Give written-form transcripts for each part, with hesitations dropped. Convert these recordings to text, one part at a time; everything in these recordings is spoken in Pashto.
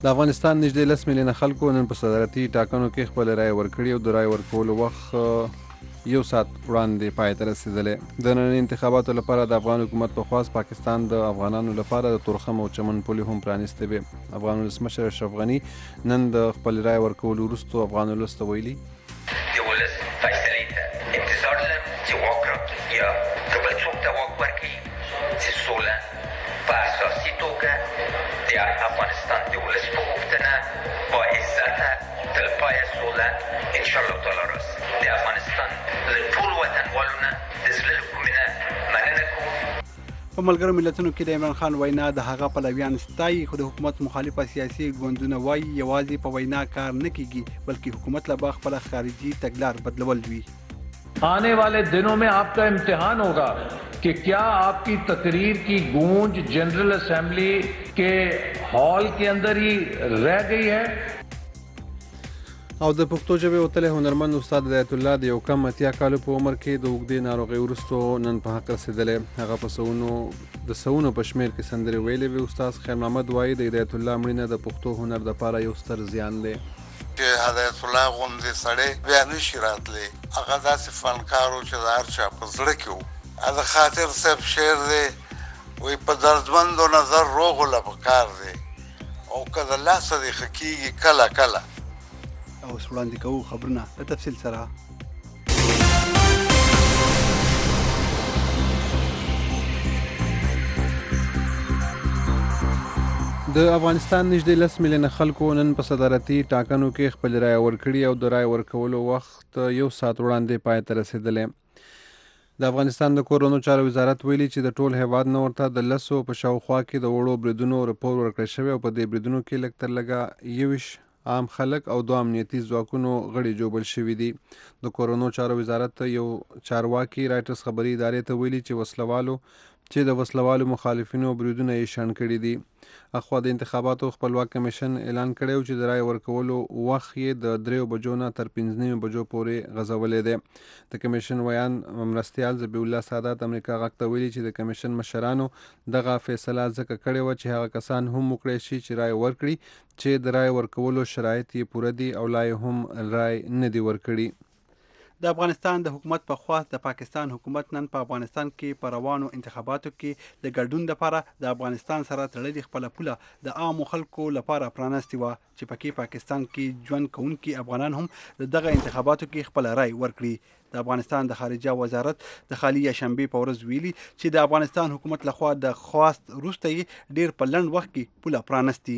د افغانستان نږدې 10 میلیونه خلکو نن په صدارتي ټاکنو کې خپل رای ورکړي او د رای ورکولو وخت یو ساعت وړاندې پای ته رسېدلی. د نننۍ انتخاباتو لپاره د افغان حکومت په خواست پاکستان د افغانانو لپاره د تورخم او چمن پولې هم پرانیستې وې. افغان ولسمشر اشرف غني نن د خپل رای ورکولو وروسته افغان ولس ته ویلي د ولس فیصلې ته انتظار لرم چې واک راکړي یا که بل څوک ته واک ورکړي چې سوله په اساسي توګه د افغانستان د ولس په غوښتنه با عزته تلپایه سوله انشاءالله تعالی راسي. د افغانستان له ټولو وطنوالو نه د زړه له کومې نه مننه کوم. په ملګرو ملتونو کې د عمران خان وینا د هغه پلویان ستایي، خو د حکومت مخالفه سیاسي ګوندونه وایي یوازې په وینا کار نه کیږي بلکې حکومت له به خپله خارجي تګلار بدلول وي. आने वाले दिनों में आपका इम्तिहान होगा कि क्या आपकी तकरीर की गूंज जनरल असेंबली के हॉल के अंदर ही रह गई है. او د پښتو ژبې وتلی هنرمند استاد هدایت الله د یو کم 80 کالو په عمر کې د اوږدې ناروغۍ وروسته نن په حق رسېدلی. هغه په سوونو په شمېر کې سندرې ویلې وې. استاد خیر محمد وایي د هدایت الله مړینه د پښتو هنر دپاره یو ستر زیان دی. چې هدایت الله غوندې سړی بیا نشي راتلی. هغه داسې فنکار و چې د هر چا په زړه کې و. د خاطر صاحب شعر دی وایي په دردمندو نظر روغ له پکار دی او که د لاسه دې ښه کېږي کله کله. او اوس وړاندې کوو خبرونه په تفصیل سره. د افغانستان نږدې 10 میلیونه خلکو نن په صدارتي ټاکنو کې خپل رای ورکړي او د رای ورکولو وخت یو ساعت وړاندې پای ته رسېدلی. د افغانستان د کورونو چارو وزارت ویلي چې د ټول هیواد نه ورته د 10 په شاوخوا کې د وړو بریدونو رپور ورکړی شوی او په دې بریدونو کې لږ تر لږه 21 عام خلک او 2 امنیتي ځواکونو غړي جوبل شوي دي. د کورونو چارو وزارت یو چارواکي رایټرز خبري ادارې ته ویلي چې د وسلوالو مخالفینو بریدونه یې شنډ کړي دي. اخوا د انتخاباتو خپلواک کمیشن اعلان کړی و چې د رای ورکولو وخت یې د 3 بجو نه تر 15 بجو پورې غځولی دی. د کمیشن ویان مرستیال ذبیح الله سادات امریکا غږ ته ویلي چې د کمیشن مشرانو دغه فیصله ځکه کړې وه چې هغه کسان هم وکړی شي چې رای ورکړي چې د رای ورکولو شرایط یې پوره دي او لا یې هم رای نه دي ورکړي. د افغانستان د حکومت په خواست د پاکستان حکومت نن په افغانستان کې په روانو انتخاباتو کې د ګډون لپاره د افغانستان سره تړلې خپله پوله د عامو خلکو لپاره پرانستې وه چې پکې پاکستان کې ژوند کوونکي افغانان هم د دغه انتخاباتو کې خپله رای ورکړي. د افغانستان د خارجه وزارت د خالي شنبې په ورځ ویلي چې د افغانستان حکومت لخوا د خواست وروسته یې ډیر په لنډ وخت کې پوله پرانستي.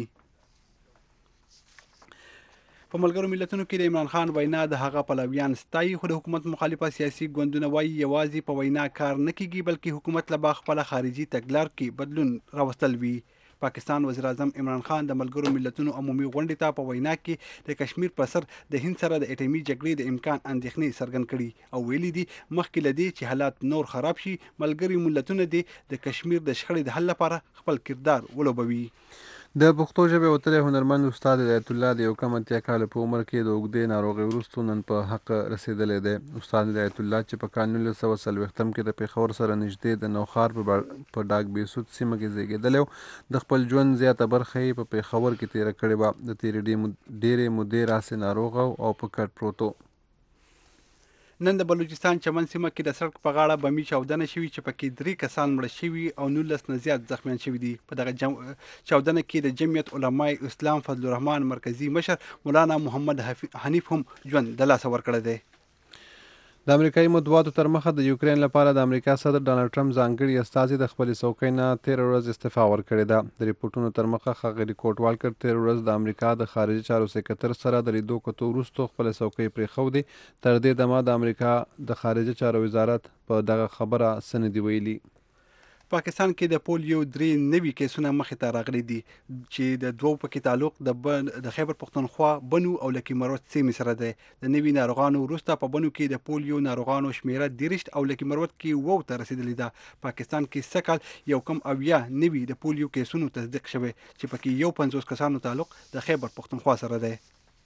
په ملګرو ملتونو کې د عمران خان وینا د هغه پلویان ستایي، خو د حکومت مخالفه سیاسي ګوندونه وایي یوازې په وینا کار نه کیږي بلکې حکومت له به خپله خارجي تګلار کې بدلون راوستل وي. پاکستان وزیر اعظم عمران خان د ملګرو ملتونو عمومي غونډې ته په وینا کې د کشمیر پر سر د هند سره د اټومي جګړې د امکان اندېښنې څرګند کړي او ویلي دي مخکې له دې چې حالات نور خراب شي ملګري ملتونه دې د کشمیر د شخړې د حل لپاره خپل کردار ولوبوي. د پښتو ژبې وتلی هنرمند استاد هدایت الله د یو کم 80 کاله په عمر کې د اوږدې ناروغۍ وروسته نن په حق رسېدلی دی. استاد هدایت الله چې په کال 1940 کې د پېښور سره نږدې د نوښار په ډاک بیسود سیمه کې زیږېدلی و. د خپل ژوند زیاته برخه یې په پېښور کې تېره کړې وه. د تېرې ډېرې مودې راسې ناروغه او په کټ پروت و. نن د بلوچستان چمن سیمه کې د سړک په غاړه بمي چاودنه شوي چې پکې 3 کسان مړه شوي او 19 نه زیات زخمیان شوي دي. په دغه چاودنه کې د جمعیت علماء اسلام فضل الرحمن مرکزي مشر مولانا محمد حنیف هم ژوند د لاسه ورکړی دی. د امریکایي مطبوعاتو تر مخه د یوکرین لپاره د امریکا صدر ډانلډ ټرمپ ځانګړي استازي د خپلې څوکۍ نه تېره ورځ استعفا ورکړې ده. د ریپورټونو تر مخه ښاغلي کوټ والکر تېره ورځ د امریکا د خارجي چارو سکرتر سره د لیدو کتو وروسته خپله څوکۍ پرېښودې. تر دې دمه د امریکا د خارجي چارو وزارت په دغه خبره څه نه دي ویلي. پاکستان کې د پولیو 3 نوي کیسونه مخې ته راغلي دي چې د 2 پکې تعلق د خیبر پختونخوا بنو او لکي مروت سیمې سره دی. د نوي ناروغانو وروسته په بنو کې د پولیو ناروغانو شمیره 30 او لکي مروت کې 9 ته رسیدلې ده. پاکستان کې سکهال یو کم 70 نوي د پولیو کیسونو تصدیق شوی چې پکې 50 کسانو تعلق د خیبر پختونخوا سره دی.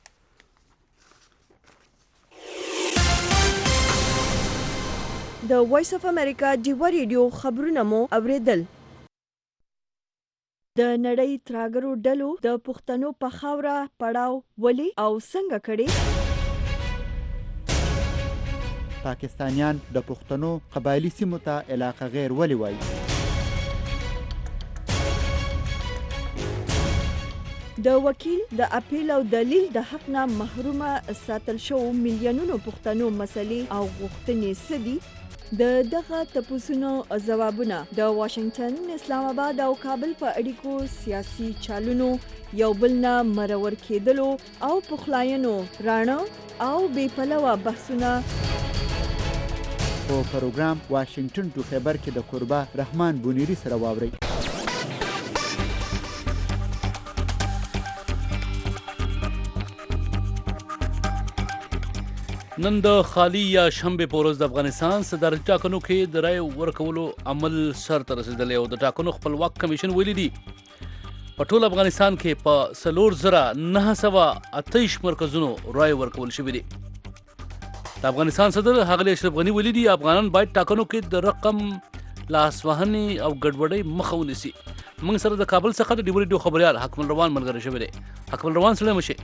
د وایس اف امریکا ډیوه ریډیو خبرونه مو اوریدل. د نړۍ تراګرو ډلو د پښتنو په خاوره پړاو ولې او څنګه کړي؟ پاکستانیان د پښتنو قبایلي سیمو ته علاقه غیر ولې وایي؟ د وکیل د اپیل او دلیل د حق نه محرومه ساتل شو میلیونونو پښتنو مسلې او غوښتنې څه دي؟ د دغه تپوسونو ځوابونه د واشنگټن، اسلام آباد او کابل په اړیکو سیاسي چالونو یو بل نه مرور کېدلو او پخلاینو راڼه او بې پلوه بحثونه په پروګرام واشنگټن ټو خیبر کې د قربا رحمان بونیری سره واورئ. نن د خالی یا شنبه په ورځ د افغانستان صدارتي ټاکنو کې د رای ورکولو عمل سر ته رسیدلی او د ټاکنو خپلواک کمیشن ویلي دي په ټول افغانستان کې په 4928 مرکزونو رای ورکول شوي دي. د افغانستان صدر ښاغلی اشرف غني ویلي دي افغانان باید ټاکنو کې د رقم لاسوهنې او ګډوډۍ مخه ونیسي. موږ سره د کابل څخه د ډیو ریډیو خبریال حکمل روان ملګری شوی دی. حکمل روان سلام شه.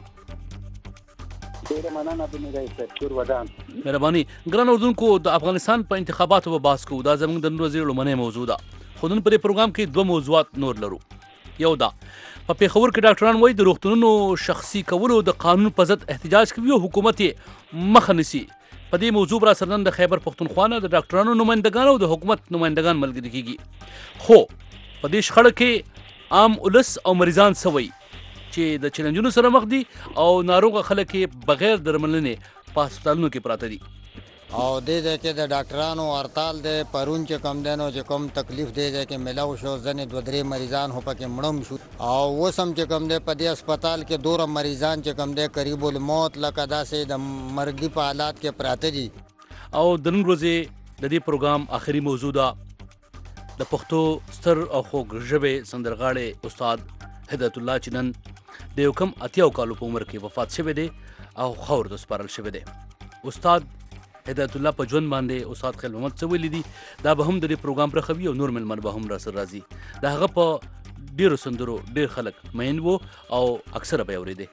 ډیره مننه بنی رئیس شکر ودان. مهرباني. ګران اردوونکو د افغانستان په انتخاباتو به بحث کوو. دا زموږ د نن ورځې لومړنۍ موضوع ده. خو نن په دې پروګرام کې دوه موضوعات نور لرو. یو دا په پېښور کې ډاکټران وایي د روغتونونو شخصي کولو د قانون په ضد احتجاج کوي او حکومت یې مخه نیسي. په دې موضوع را سره نن د خیبر پښتونخوا نه د ډاکټرانو نمائندګان او د حکومت نمائندګان ملګري کیږي. خو په دې شخړه کې عام ولس او مریضان سوي چې د چیلنجونو سره مخ دي او ناروغه خلک بغیر درملنې په هسپتالونو کې پراته دي. او دې کې د ډاکټرانو هړتال دی پرون چې کم دینو چې کوم تکلیف دی کې ملاو شو ځنې 2-3 مریضان هو پکې مړم شو او وسم چې کم دی په دې هسپتال کې دوره مریضان چې کم دی قریب الموت لکه داسې د مرګي په حالات کې پراته دي. او د نن ورځې د دې پروګرام آخري موضوع ده د پښتو ستر او خوږ ژبې سندرغاړی استاد هدایت الله چې نن د یو کم 80 کالو په عمر کې وفات شوی دی او خاورو ته سپارل شوی دی. استاد هدایت الله په ژوند باندې استاد خیل محمد څه ویلي دي دا به هم د دې پروګرام برخوي او نور ملمن به هم راسره راځي. د هغه په ډیرو سندرو ډیر خلک مین وو او اکثره به یې اورېدې.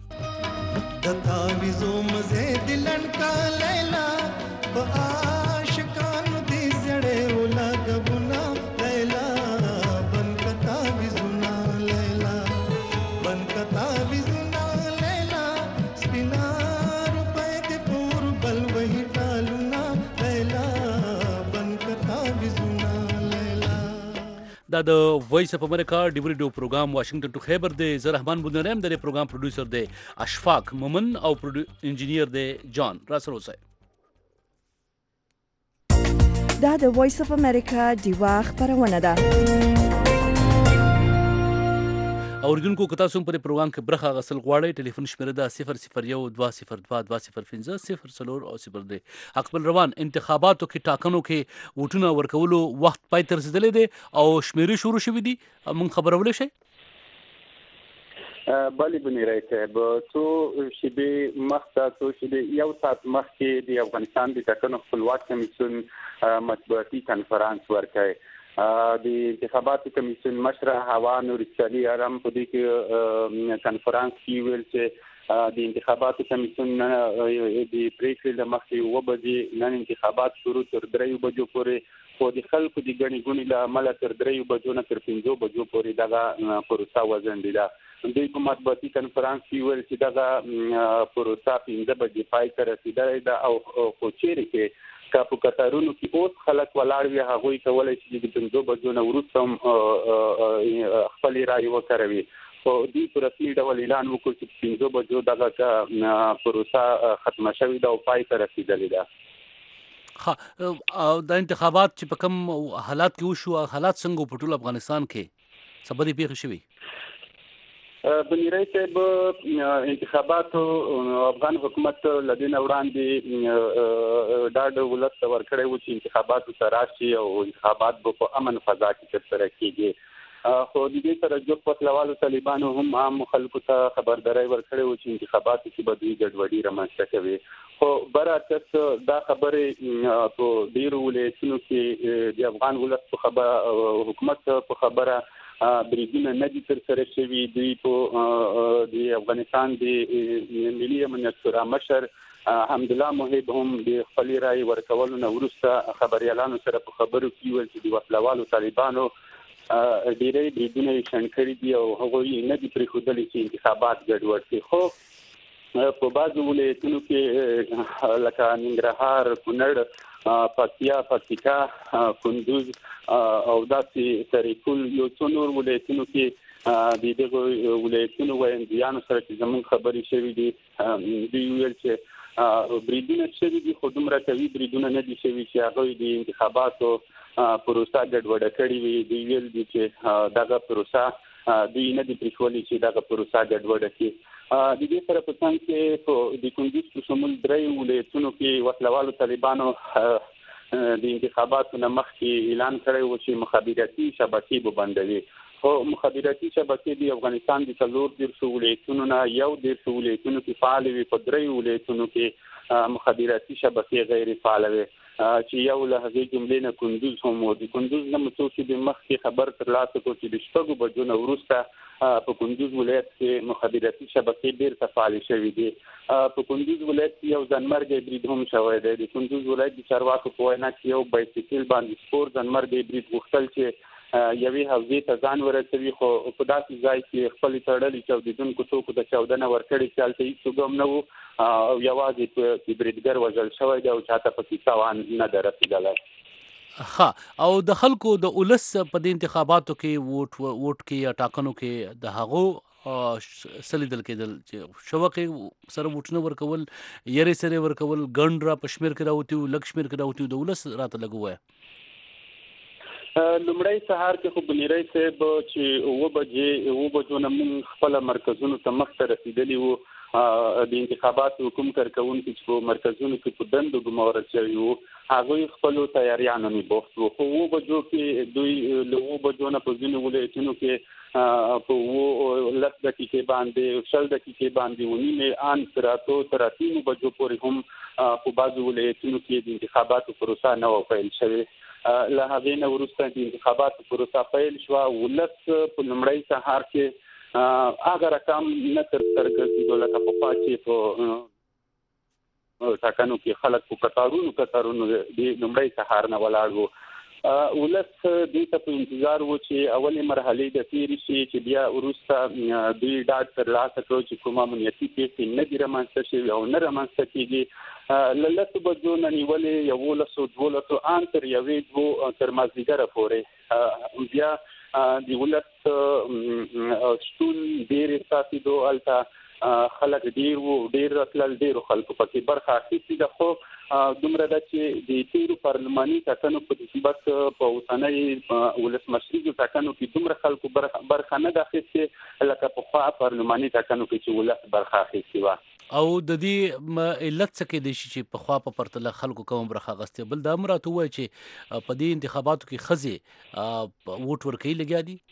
د تعویذو مزه دلن کا لیلا په عاشقانو دې زړې ولګونا لیلا بن کتا وزنا لیلا بن کتا وزنا لیلا سپینار پېد پور بل وਹੀ ټالونا لیلا بن کتا وزنا لیلا. دا د وایس اف امریکا ډیو ریډیو پروګرام واشنگټن ټو خیبر دی. زه رحمان بودنریم د پروګرام پروډوسر دی اشفاق مومن او انجینیر دی جان راسره اوسئ. دا د وایس اف امریکا ډیوا خبرونه ده. اوریدونکو که تاسو په دې پروګرام کې برخه اخیستل غواړئ ټلیفون شمیره ده 001-202-20-0 حکمل روان انتخاباتو کې ټاکنو کې ووټونه ورکولو وخت پای ته رسیدلی دی او شمیرې شروع شوي دي. موږ خبرولی شئ؟ بلی بنی رئیس صاحب څو شیبې مخته څو شیبې یو ساعت مخکې د افغانستان د ټاکنو خپلواک کمیسیون مطبوعاتي کنفرانس ورکړی. د انتخاباتو کمیسیون مشره هوا نورستاني ارم په دې کې کنفرانس کې ویل چې د انتخاباتو کمیسیون د پریکړې له مخکې 9 بجې نن انتخابات شروع تر 3 بجو پورې خو د خلکو د ګڼې ګوڼې له امله تر 3 بجو نه تر 5 بجو پورې دغه پروسه وځنډېده. دوی په مطبوعاتي کنفرانس کې ویل چې دغه پروسه 5 بجې پای ته رسېدلې ده او خو چیرې کې که په قطارونو کې اوس خلک ولاړ وي هغوی کولی شي د 5 بجو نه وروسته هم خپلې رایې وکاروي. خو دوی په رسمي ډول اعلان وکړ چې 5 بجو دغه پروسه ختمه شوې ده او پای ته رسېدلې ده. دا انتخابات چې په کوم حالات کې وشو حالات څنګه په ټول افغانستان کې څه بدې پیښې شوې؟ بنی رئیس صاحب انتخاباتو افغان حکومت لدین وړاندې ډاډ ولس ته ورکړی و چې انتخاباتو ته راشي او انتخابات به په امن فضا کې ترسره کیږي. خو د دې سره جوړ پهلوانو طالبانو هم عام خلکو ته خبرداري ورکړې و چې انتخاباتو کې به دوی ګډوډي رامنځته کوي. خو برعکس دا خبرې په ډیرو ولایتونو کې د افغان ولس په خبره حکومت په خبره بریدونه نه دي ترسره شوي. دوی په د افغانستان د ملي امنیت شورا مشر حمدالله محب هم د خپل رای ورکولو نه وروسته خبريالانو سره په خبرو کې ویل چې د وسلوالو طالبانو ډېرې بریدونه شنکري دي او هغوی نه دي پرېښودلي چې انتخابات ګډوډ کړي. خو په بعضو ولایتونو کې لکه ننګرهار، کونړ، پکتیا، پکتیکا، کندوز او داسې سرپل یو څو نور ولایتونو کې د دغو ولایتونو ویاندویانو سره چې زموږ خبرې شوي دي دوی ویل چې بریدونه شوي دي خو دومره قوي بریدونه نه دي شوي چې هغوی د انتخاباتو پروسه ګډوډه کړې وي. دوی ویل دي چې دغه پروسه دوی نه دي پرېښولي چې دغه پروسه ګډوډه کړي. د دې سره په څنګ کې د کندوز په شمول 3 ولایتونو کې وسلوالو طالبانو د انتخاباتو نه مخکې اعلان کړی و چې مخابراتي شبکې به بندوي. خو مخابراتي شبکې د افغانستان د 14 ولایتونو نه 11 ولایتونو کې فعال وي. په 3 ولایتونو کې مخابراتي شبکې غیر فعال وي چې یو له هغې جملې نه کندوز هم و. د کندوز نه مو څو شېبې مخکې خبر ترلاسه کړو چې د 6 بجو نه وروسته په کندوز ولایت کې مخابراتي شبکې بیرته فعالې شوې دي. په کندوز ولایت کې یو ځانمرګی برید هم شوی دی. د کندوز ولایت د چارواکو په وینا کې یو بایسکل باندې سپور ځانمرګی برید غوښتل چې یوې حوزې ته ځان ورسوي خو په داسې ځای کې خپلې تړلې چاودېدونکو توکو ته چاودنه ورکړې چې هلته هېڅوک هم نه وو او یوازې په بریدګر وژل شوی دی او چاته پکې تاوان نه ده رسېدلی. ښه او د خلکو د ولس په دې انتخاباتو کې ووټ کې یا ټاکنو کې د هغو څه لیدل کېدل چې شوقې سره ووټونه ورکول، یرې سره ورکول، ګڼ را په شمېر کې راوتي وو، لږ شمېر کې راوتي وو، د ولس راته لږ ووایه. لومړی سهار کې خو بنیری صاحب چې 9 بجو نه موږ خپل مرکزونو ته مخته رسیدلی وو. د انتخاباتو کوم کارکوونکي چې په مرکزونو کې په دندو ګمارل شوي وو هغوی خپلو تیاریانو نه بوخت وو. خو 9 بجو کې دوی له 9 بجو نه په ځینو ولایتونو کې په 10 دقیقې باندې 20 دقیقې باندې ونیمې ان تر 3 بجو پورې هم په بعضو ولایتونو کې د انتخاباتو پروسه نه و پیل شوې. له هغې نه وروسته د انتخاباتو پروسه پیل شوه. ولس په لومړی سهار کې هغه رقم نه ترسره کېدو لکه پخوا چې په ټاکنو کې خلک په کتارونو د لومړی سهار نه ولاړ وو. ولس دې ته په انتظار وو چې اولې مرحلې د تېرې شي چې بیا وروسته دوی ډاډ ترلاسه کړو چې کوم امنیتي پیښې نه دي رامنځته شوي او نه رامنځته کېږي. له 10 بجو نه نیولې 11-12 ان تر 1-2 تر مازدیګره پورې بیا د ولس شتون ډېر احساسېدو. هلته خلک ډېر راتلل، ډېرو خلکو پکې برخه اخیستې ده. خو دومره ده چې د تېرو پارلماني ټاکنو په نسبت په اوسنۍ ولسمشریزو ټاکنو کې دومره خلکو برخه نه ده اخیستې لکه پخوا پارلماني ټاکنو کې چې ولس برخه اخیستې وه. او د دې علت څه کېدای شي چې پخوا په پرتله خلکو کومه برخه اخیستې؟ بل دا هم راته ووایه چې په دې انتخاباتو کې ښځې ووټ ورکوي لګیا دي؟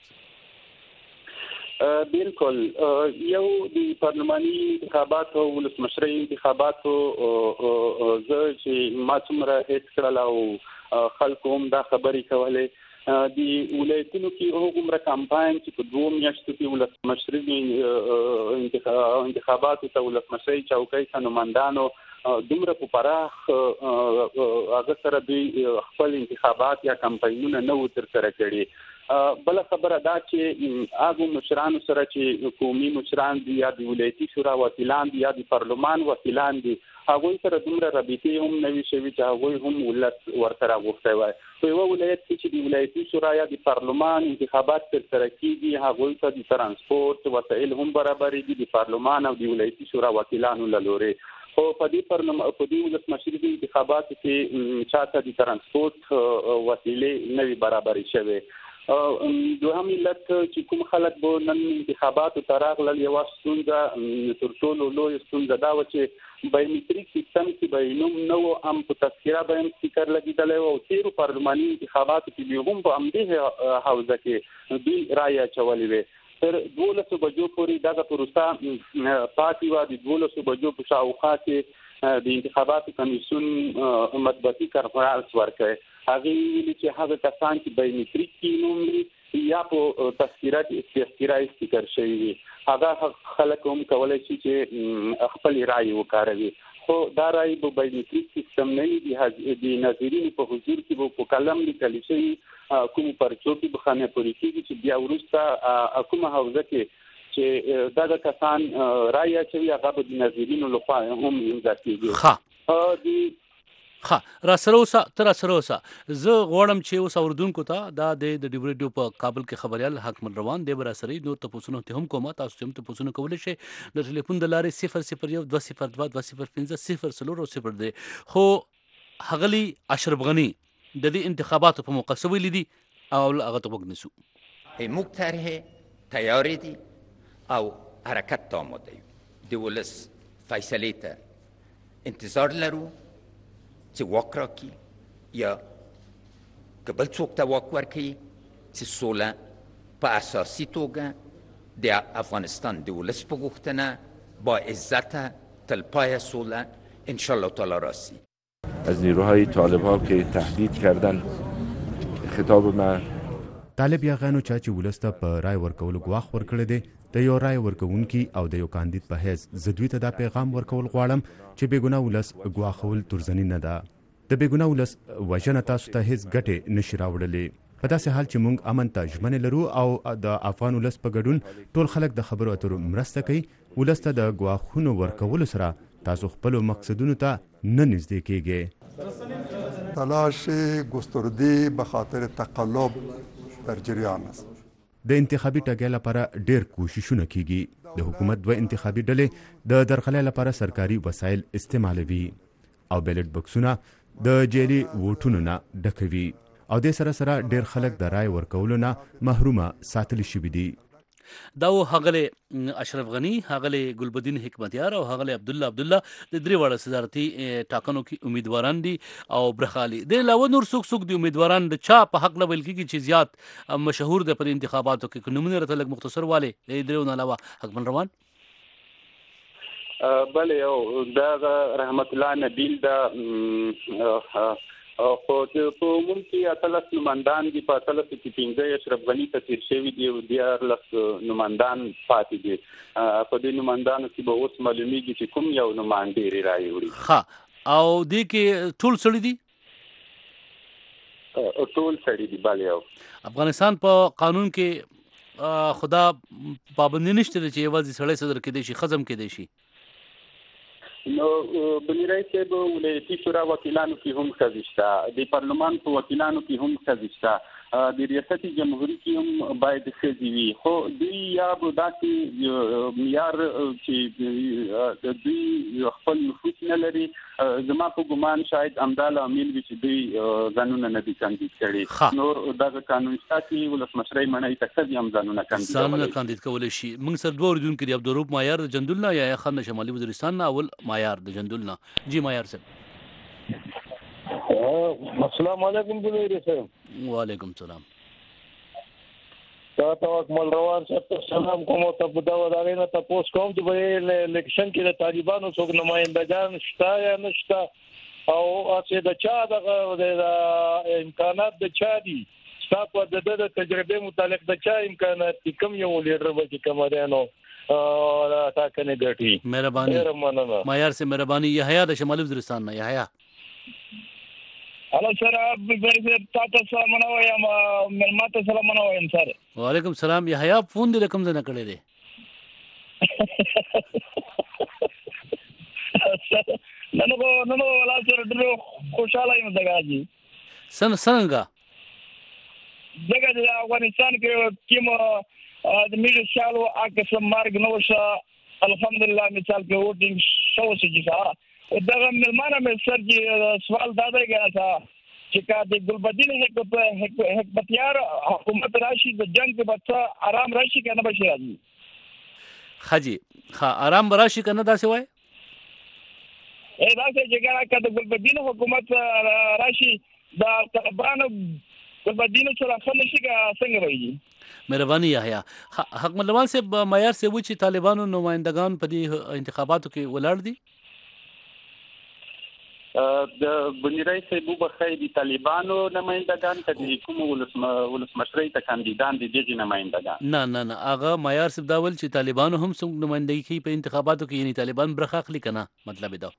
بالکل. یو د پارلماني انتخاباتو ولسمشرۍ انتخاباتو زه چې ما څومره هېڅ کړل او خلکو هم دا خبرې کولې د ولایتونو کې هغومره کمپاین چې په 2 میاشتو کې ولسمشرۍ انتخاباتو ته ولسمشرۍ چوکۍ ته نمایندانو دومره په پراخ هغه سره دوی خپل انتخابات یا کمپاینونه نه وو ترسره کړي. بل خبره دا چې هغو مشرانو سره چې قومي مشران دي یا د ولایتي شورا وکیلان دي یا د پارلمان وکیلان دي هغوی سره دومره رابطې هم نه وي شوي چې هغوی هم ولس ورسره غوښتی وای. په یوه ولایت کې چې د ولایتي شورا یا د پارلمان انتخابات ترسره کېږي هغوی ته د ترانسپورت وسایل هم برابرېږي د پارلمان او د ولایتي شورا وکیلانو له لورې. خو په دې ولسمشرۍ انتخاباتو کې چاته د ترانسپورت وسیلې نه وي برابرې شوې. دوهم علت چې کوم خلک به نن انتخاباتو ته راغلل یوه ستونزه تر ټولو لویه ستونزه دا وه چې بایومټریک سیستم کې به یې نوم نه و هم په تذکره به هم سټیکر لګېدلی و او تېرو پارلماني انتخاباتو کې دوی هم په همدې حوزه کې دوی رایې اچولې وې. تر 12 بجو پورې دغه پروسه پاتې وه. د 12 بجو په شاوخوا کې د انتخاباتو کمیسیون مطبوعاتي کنفرانس ورکړ. هغه ویلي چې هغه کسان چې بایومټریک کې نوم یا په تذکره استیکر شوی وي هغه خلک هم کولای شي چې خپل رائے وکاروي. خو دا رائے په بایومټریک سیستم نه دی. د ناظرینو په حضور کې په کلم لیکل شوی کوم پرچو کې بخانه پوری کیږي چې بیا وروسته کومه حوزه کې چې دا د کسان رائے اچوي هغه د ناظرینو لخوا هم امضا کیږي. را سره اوسه تر سره اوسه زه غواړم چې اوس اوردونکو ته دا د ډیو ریډیو په کابل کې خبريال حکمت روان دی برا سره نور تاسو ته هم کومه تاسو هم تاسو کولای شئ د ټلیفون د لارې 001 202 205 0 دی. خو هغلی اشرف غنی د دې انتخاباتو په موقع سوي لیدي او هغه ته وګنسو موږ طرح تیار دي او حرکت ته آماده یو. د ولس فیصلې ته انتظار لرو چې واک راکړي یا که بل څوک ته واک ورکړي چې سوله په اساسي توګه د افغانستان د ولس په غوښتنه با عزت تلپای سوله انشالله تعالی راسي. از نیروهای طالب ها که تهدید کردن خطاب من طالب یاغانو چې ولس ته په رای ورکولو ګواښ ورکړی دی د یو رای ورکوونکي او د یو کاندید په حیث زه دوی ته دا پیغام ورکول غواړم چې بېګناه ولس ګواښول ترزني نه ده. د بېګناه ولس وژنه تاسو ته هیڅ ګټې نشي راوړلی. په داسې حال چې موږ امن ته ژمنې لرو او د افغان ولس په ګډون ټول خلک د خبرو اترو مرسته کوي. ولس ته د ګواښونو ورکولو سره تاسو خپلو مقصدونو ته نه نږدې کیږئ. تلاش گسترده به خاطر تقلب در جریان است. د انتخابي ټاګۍ لپاره ډېر کوششونه کیږي. د حکومت دوه انتخابي ډلې د درغلۍ لپاره سرکاري وسایل استعمالوي او بیلټ بکسونه د جعلي ووټونو نه ډکوي او د سره ډېر خلک د رای ورکولو نه محرومه ساتل شوي دي. دا هغه اشرف غنی، هغه ګلبدین حکمتیار او هغه عبدالله د درې واړه صدارتي ټاکنو کې امیدواران دي او برخالي د علاوه نور څوک د امیدواران د چا په حق لول کېږي چې زیات مشهور ده په انتخاباتو کې نمونه راته لږ مختصر والي د درېو نه علاوه حکمن روان بله او دا رحمت الله نبیل دا خو په موږ کې اتلس نمائندان دي. په اتلس کې 15 اشرف غنی ته تیر شوي دي او 14 نمائندان پاتې دي. په دې نمائندانو کې به اوس معلومیږي چې کوم یو نمائندې رائے وړي. او دې کې ټول سړي دي ټول سړي دي. بله او افغانستان په قانون کې خدا پابندي نشته چې یوازې سړی صدر کېدی شي خزم کېدی شي. نو بنی رئیس صاحب ولایتي شورا وکیلانو کې هم ښځې شته، د پارلمان په وکیلانو کې هم ښځې شته، د ریاست جمهوریت کې هم باید ښځې وي. خو دوی یا به داسې معیار چې دوی خپل نفوذ نه لري، زما په ګمان شاید همدا لامل وي چې دوی ځانونه نه دي کاندید کړي. نور دغه قانون شته چې ولسمشرۍ منعي ته ښځې هم ځانونه کاندید کولی شي. موږ سره دوه اورېدونکي دي، عبدالروف مایار د جندول نه یا خان شمالي وزیرستان نه، اول مایار د جندول نه. جی مایار صاحب. السلام علیکم ګلوري صاحب. وعلیکم السلام. تا اکمل روان صاحب سلام کوم ته په دا وداري نه تاسو کوم چې په الیکشن کې د طالبانو څوک نمائندگان شته یا نشته او اته د چا د امکانات د چا دي تاسو د تجربه متعلق د چا امکانات کم یو لیډر به کومرانو تاکنه ګټي. مهرباني مایار سے مهرباني. یحیی د شمالي وزیرستان نه. یحیی هلو سر تاسو منوي ملمات سره منوي سر. وعلیکم السلام. یحیی فون دې رقم نه کړی دی. نن ولا سر ډېر خوشاله یم دغاجي. څنګه دغه د افغانستان کې کوم د میډیا شالو اګه مارګ نو شه الحمدلله مثال کې ووټینګ شو سجیسا دغه ملمانه مې سر کې سوال دا دی چې کا د ګلبدین حکمتیار حکومت راشي د جنگ په بچا آرام راشي کنه بشي راځي خجی آرام براشي کنه دا څه وای دا چې څنګه کا د ګلبدین حکومت راشي د طالبانو ګلبدین سره خلک څنګه وایي. مهرباني یحیی. حکمت روان صاحب مایار سے و چې طالبانو نمائندگان په دې انتخاباتو کې ولاړ دي. د بنیرای صاحب وبخښئ د طالبانو نمایندګان که د کوم ولسمشرۍ ته کاندیدان دي دغې نمایندګان نه هغه معیار صاحب دا ویل چې طالبانو هم څوک نمایندګي کوي په انتخاباتو کې، یعنی طالبان برخه اخلي که نه، مطلب دا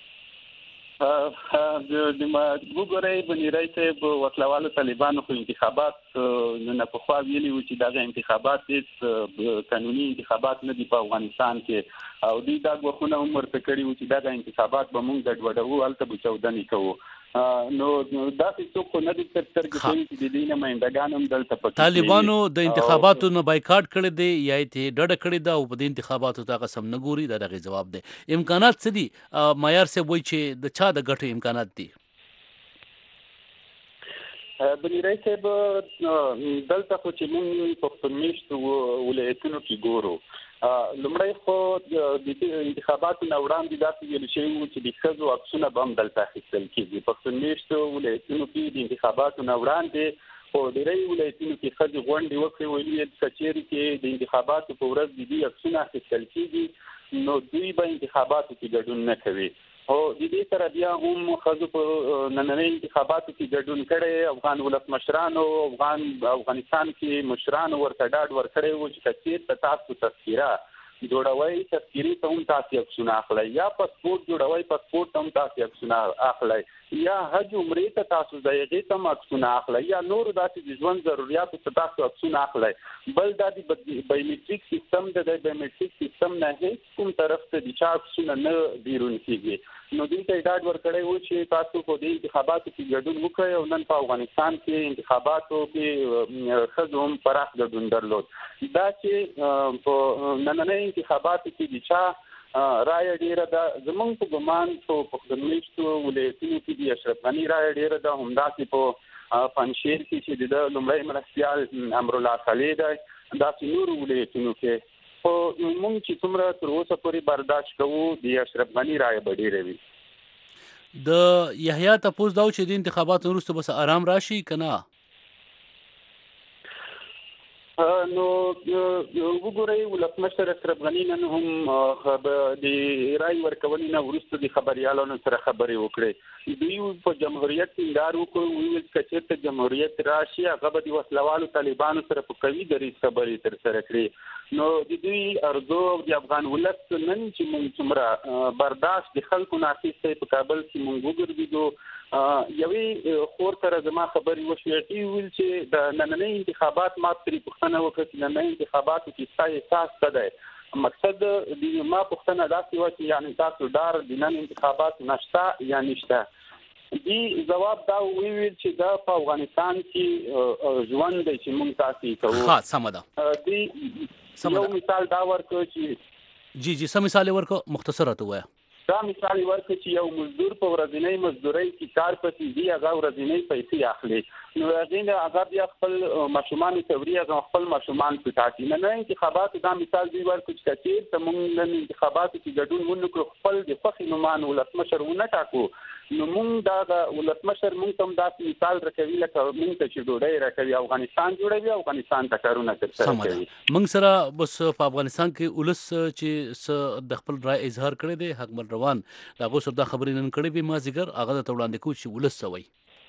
وګورئ بنیرای صاحب وسلوالو طالبانو خو انتخابات نه پخوا ویلي وو چې دغه انتخابات هېڅ قانوني انتخابات نه دي په افغانستان کې، او دوی دا ګواښونه هم ورته کړي وو چې دغه انتخابات به موږ ګډوډوو، هلته به چاودنې کوو. نو داسې څوک خو نه دي تر سترګې کوي چې د دې نمایندګان هم دلته پکې طالبانو د انتخاباتو نه بایکاټ کړی دی یا یې ډډه کړې ده او په دې انتخاباتو ته هغه سم نه ګوري، دا دغې جواب دی. امکانات څه دي؟ معیار صاحب وایي چې د چا د ګټې امکانات دي؟ بنیرای صاحب دلته خو چې موږ پښتون میشتو ولایتونو کې ګورو، لومړی خو د انتخاباتو نه وړاندې داسې ویل شوي وو چې د ښځو عکسونه به هم دلته اخیستل کېږي. پښتون میشتو ولایتونو کې د انتخاباتو نه وړاندې په ډېری ولایتونو کې ښځې غونډې وکړې، ویلي یې که چېرې کې د انتخاباتو په ورځ د دوی عکسونه اخیستل کېږي نو دوی به انتخاباتو کې ګډون نه کوي. او د دې سره بیا هم ښځو په نننۍ انتخاباتو کې ګډون کړی، افغان ولسمشرانو افغانستان کې مشرانو ورته ډاډ ورکړی و چې که چېرته تاسو تذکیره جوړوئ تذکیرې ته هم تاسې عکسونه اخلئ، یا پاسپورټ جوړوئ پاسپورټ ته هم تاسې عکسونه اخلئ، یا حج عمرې ته تاسو د هغې ته هم عکسونه اخلئ، یا نورو داسې د ژوند ضروریاتو ته تاسو عکسونه اخلئ. بل دا د بایومیټریک سیستم د بایومیټریک سیستم نه هېڅ کوم طرف ته د چا عکسونه نه بیرون کېږي. نو دوی ته یې ډاډ ورکړی و چې تاسو په دې انتخاباتو کې ګډون وکړئ، او نن په افغانستان کې انتخاباتو کې ښځو هم پراخ ګډون درلود. دا چې په نننۍ انتخاباتو کې د چا رایه ډیره ده، زموږ په ګمان په پښتون میشتو ولایتونو کې د اشرف غني رایه ډیره ده، همداسې په پنجشیر کې چې د لومړی مرستیال امرالله صالح دی، داسې نورو ولایتونو کې خو موږ چې څومره تر اوسه پورې برداشت کوو د اشرف غني رایه به ډیره وي. د یحیی تپوس دا و چې د انتخاباتو وروسته بس آرام راشي که نه؟ نو وګورئ ولسمشر اشرف غني نن هم د رای ورکونې نه وروسته د خبریالانو سره خبرې وکړې. دوی په جمهوریت ټینګار وکړ، ویل چې که چېرته جمهوریت راشي هغه به د وسلوالو طالبانو سره په قوي دریځ خبرې ترسره کړي. نو د دوی ارزو د افغان ولس نن چې موږ څومره برداشت د خلکو نه اخیستی په کابل کې موږ وګرځېدو، یوې خور سره زما خبرې وشوې، هغې ویل چې د نننۍ انتخابات ما پرې پوښتنه وکړه چې نننۍ انتخاباتو کې ستا احساس څه دی؟ مقصد ما پوښتنه داسې وه چې یعنې تاسو ډار د نن انتخاباتو نه شته یا نشته؟ دې جواب دا وویل چې دا په افغانستان کې ژوند دی چې موږ تاسې کوو. ښه سمه ده. یو مثال دا ورکړ چې جی څه مثال یې ورکړ؟ مختصر راته ووایه. دا مثال یې ورکړ چې یو مزدور په ورځنۍ مزدورۍ کې کار پسې ځي، هغه ورځنۍ پیسې اخلي، نو هغې نه هغه بیا خپل ماشومانو ته وړي، هغه خپل ماشومان پرې ټاکي. نن انتخاباتو دا مثال دوی ورکړ چې که چېرته موږ نن انتخاباتو کې ګډون ونه کړو، خپل د خوښې نومان ولسمشر ونه ټاکو، نو موږ دا ولسمشر موږ ته هم داسې مثال راکوي لکه موږ ته چې ډوډۍ راکوي، افغانستان جوړوي، افغانستان ته کارونه ترسره کوي. موږ سره بس په افغانستان کې ولس چې د خپل رای اظهار کړی دی، حکمل روان د هغو سره دا خبرې نن کړې وې مازدیګر، هغه درته وړاندې کوو چې ولس څه وایي.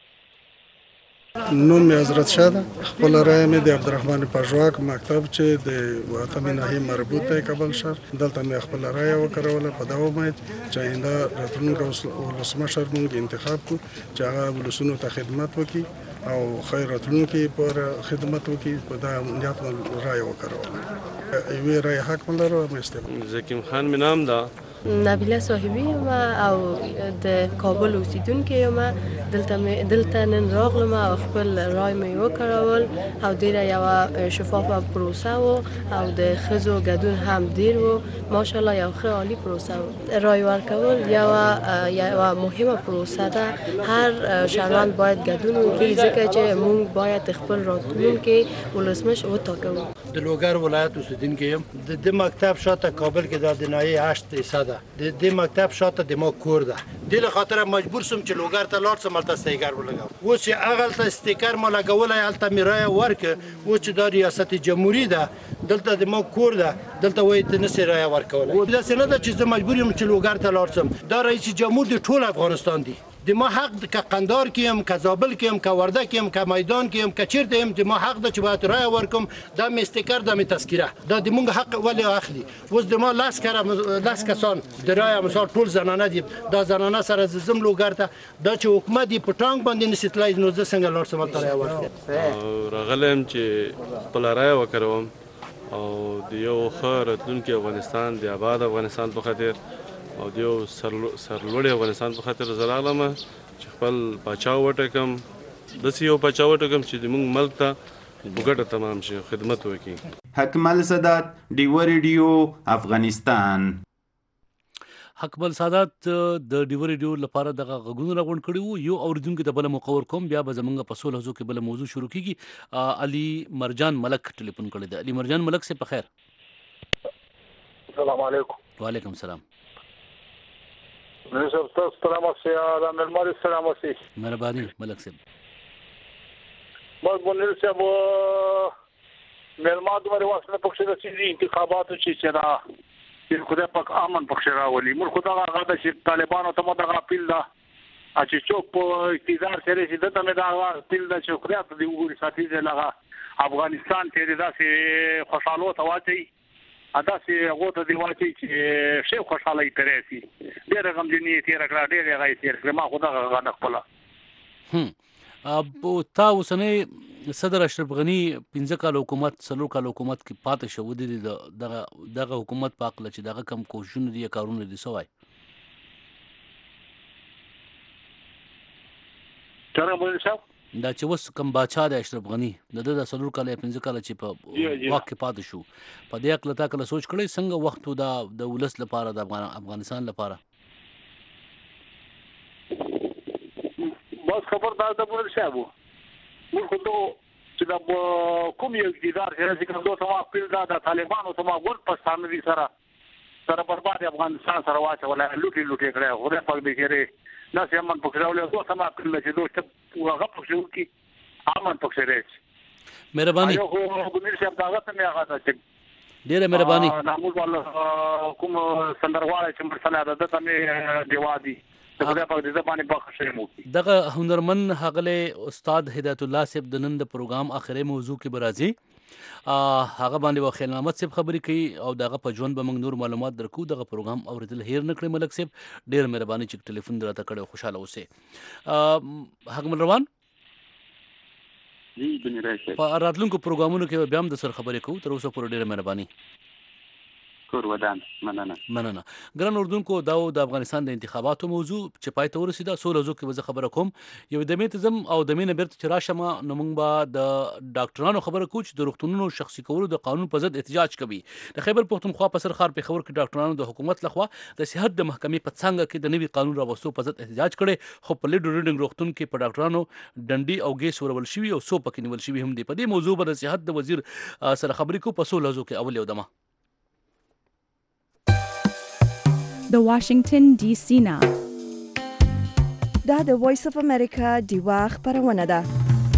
نوم مې حضرت شاه ده، خپل رایه مې د عبدالرحمن پژواک مکتب چې د وطن ناحیې مربوط دی کابل ښار، دلته مې خپل رایه وکروله په دا امید چې آینده راتلونکی ولسمشر موږ انتخاب کړو چې هغه ولسونو ته خدمت وکړي او ښه راتلونکي پر خدمت وکړي. په دا نیت مې رایه وکروله. یوې رایې حق مې لرو. زکیم خان مې نام ده، نبیله صاحبی یم او د کابل اوسیدونکې یم. دلته نن راغلم او خپل رای مې وکړول او ډیره یوه شفافه پروسه و او د ښځو ګډون هم ډیر و، ماشاءالله یو ښه عالی پروسه و. رای ورکول یوه مهمه پروسه ده، هر شهروند باید ګډون وکړي ځکه چې موږ باید خپل راتلونکي ولسمشر وټاکو. د لوګر ولایت اوسیدونکی یم. د دې مکتب شاته کابل کې د دنیای 8% ده. د دې مکتب شاته د ما کور ده. د له خاطر مجبور سم چې لوګر ته لاړ سم الته استیکر ولګاو. و چې هغه ته استیکر ما لګولای الته میرای ورک و چې د ریاست جمهوریت ده دلته د ما کور ده دلته وای ته نسې رای ورکول. و دا څنګه چې زه مجبور یم چې لوګر ته لاړ سم. دا رئیس جمهور د ټول افغانستان دی. د ما حق د قندار کیم که زابل کیم که ورده کیم که میدان کیم که چیرته یم د ما حق د چې باید رای ورکم دا می استیکر دا می تذکره دا د مونږ حق ولی اخلي. اوس د ما لاس کسان د رای مثال ټول زنانه دي دا زنانه سره زم لوګر ته دا چې حکومت دی په ټانګ باندې نشي تلای نو زه څنګه لاړ سم تر رای ورکړم. راغلم چې خپل رای وکړم او د یو ښه راتلونکي افغانستان د آباد افغانستان په خاطر او د یو سرلوړي افغانستان په خاطر زه راغلم چې خپل پاچا وټاکم داسې یو پاچا وټاکم چې زموږ ملک ته په ګټه تمام شي خدمت وکړي. حکمل سادات ډیو ریډیو افغانستان. حکمل سادات د ډیو ریډیو لپاره دغه غږونه راغونډ کړي وو. یو اوریدونکو ته بل موقور کوم بیا به زمونږ په سول هزو کې بل موضوع شروع کیږي. علي مرجان ملک ټلیفون کړی دی. علي مرجان ملک سے په خیر. السلام علیکم. وعلیکم السلام. سلامت سے ملماری سلامت سے مهرباني ملک صاحب. بس بنیر صاحب ملما دومره واسطه پکښه د سیدي انتخاباتو چې دا چې خدای پاک امن پکښه راولي مر خدای هغه د طالبانو ته مدغه اپیل دا چې څوک په اقتدار سره چې دته مې دا اپیل دا چې خدای ته دی وګوري ساتي چې لغه افغانستان ته داسې خوشاله ته واچي ادا سي غوته دی واچي چې شی خوشاله ترېسي ډېر غمجنې تیر کړه ډېر غي تیر کړه ما خدا غنه خپل اب تا وسنه صدر اشرف غنی 15 کال حکومت سلو کال حکومت کې پاتې شو دي دغه حکومت پاکله چې دغه کم کوششونه دي کارونه دي سوای تر مو صاحب دا چې وس کم باچا د اشرف غنی د سلور کال 15 کال چې په واقع پاتې شو په دې اقل تا کله سوچ کړی څنګه وخت د ولس لپاره د افغانستان لپاره بس خبردار د پولیس صاحب موږ خو چې دا کوم یو اقتدار چې کوم دوه سما پیل دا د طالبانو سما ګل پښتانه دي سره برباد افغانستان سره واچ ولا لوټي کړه خو د پک دي کړي ناس یې من پکړاولې دوه سما پیل چې دوه هغه پکښو کې امن پکښه راځي مهرباني یو ګنیر صاحب دا غته مې هغه ته ډیره مهرباني ناموز والله کوم سندرواله چې مرسله ده ته مې دیوادي دغه هنرمن هغله استاد هدایت الله صاحب د نن د پروګرام اخري موضوع کې برازي هغه باندې وخیل محمد صاحب خبرې کوي او دغه په ژوند به موږ نور معلومات درکو دغه پروګرام اوریدل هیر نکړي ملک صاحب ډیر مهرباني چې ټلیفون دراته کړو خوشاله اوسه حکم روان جی بنی راشه په راتلونکو پروګرامونو کې بیا هم د سر خبرې کوو تر اوسه پورې ډیر مهرباني کور ودان مننه ګران اردوونکو دا د افغانستان د انتخاباتو موضوع چې پای ته ورسیده سول هزو کې وزه خبره کوم یو د میتزم او د مینه بیرته چې راشم نو موږ به د ډاکټرانو خبره کوو چې د روغتونونو شخصي کولو د قانون په ضد احتجاج کوي د خیبر پختونخوا په سرخار په خبر کې ډاکټرانو د حکومت لخوا د صحت د محکمې په څنګه کې د نوي قانون راوستو په ضد احتجاج کړي خو په لیډ ریډینګ روغتون کې په ډاکټرانو ډنډي او ګیس ورول شوی او سو پکې نیول شوی هم دی په دې موضوع به د صحت د وزیر سره خبرې کوو په سول هزو کې اول یو دمه د واشنگټن ډي سي نه دا د وایس اف امریکا دیوا خبرونه ده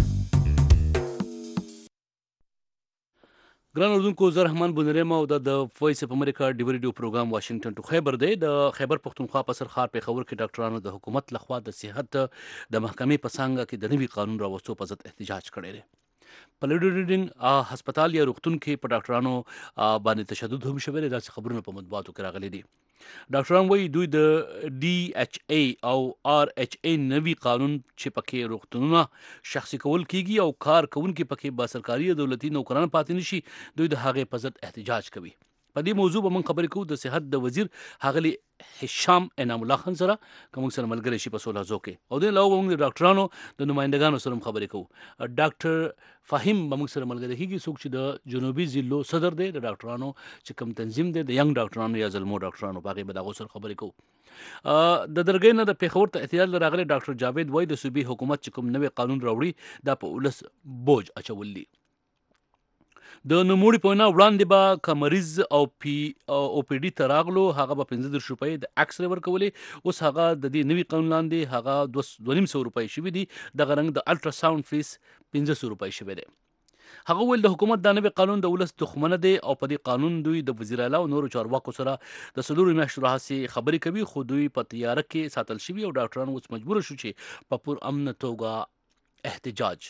ګران اردوونکو زه رحمان بونریم او د وایس اف امریکا ډیو ریډیو پروګرام واشنگټن ټو خیبر دی د خیبر پختونخوا په سرخار په خبر کې ډاکټرانو د حکومت لخوا د صحت د محکمې په څنګه کې د نوي قانون راوستو په ضد احتجاج کړی دی په لیډ ریډینګ هسپتال یا روغتون کې په ډاکټرانو باندې تشدد هم شوی دی داسې خبرونه په مطبوعاتو کې راغلي دي ډاکټران وایي دوی د ډي ایچ ای او آر ایچ ای نوي قانون چې پکې روغتونونه شخصي کول کیږي او کار کوونکي پکې با سرکاري دولتي نوکران پاتې نشي دوی د هغې په ضد احتجاج کوي په دې موضوع به موږ خبرې کوو د صحت د وزیر ښاغلي هشام انعام الله خان سره که موږ سره ملګری شي په سول هزو کې او دې علاوه به موږ د ډاکټرانو د نمایندګانو سره هم خبرې کوو ډاکټر فهیم به موږ سره ملګری کېږي څوک چې د جنوبي ضلعو صدر دی د ډاکټرانو چې کوم تنظیم دی د ینګ ډاکټرانو یا زلمو ډاکټرانو په هغې به د هغو سره خبرې کوو د درګۍ نه د پېښور ته احتیاج راغلی ډاکټر جاوید وایي د صوبې حکومت چې کوم نوی قانون راوړي دا په ولس بوج اچول دي د نوموړي په وینا وړاندې به که مریض او پی ډي ته راغلو هغه به 15 روپۍ د اکس ری ورکولې، اوس هغه د دې نوي قانون لاندې هغه 2.5 روپۍ شوي دي. دغه رنګ د الټراساوند فیس 1500 روپۍ شوی دی. هغه ویل د حکومت دا نوی قانون د ولس دښمنه دی او په دې قانون دوی د وزیر اعلی او نورو چارواکو سره د 4 میاشتو راهیسې خبرې کوي، خو دوی په تیاره کې ساتل شوي او ډاکټران اوس مجبور شو چې په پر امن توګه احتجاج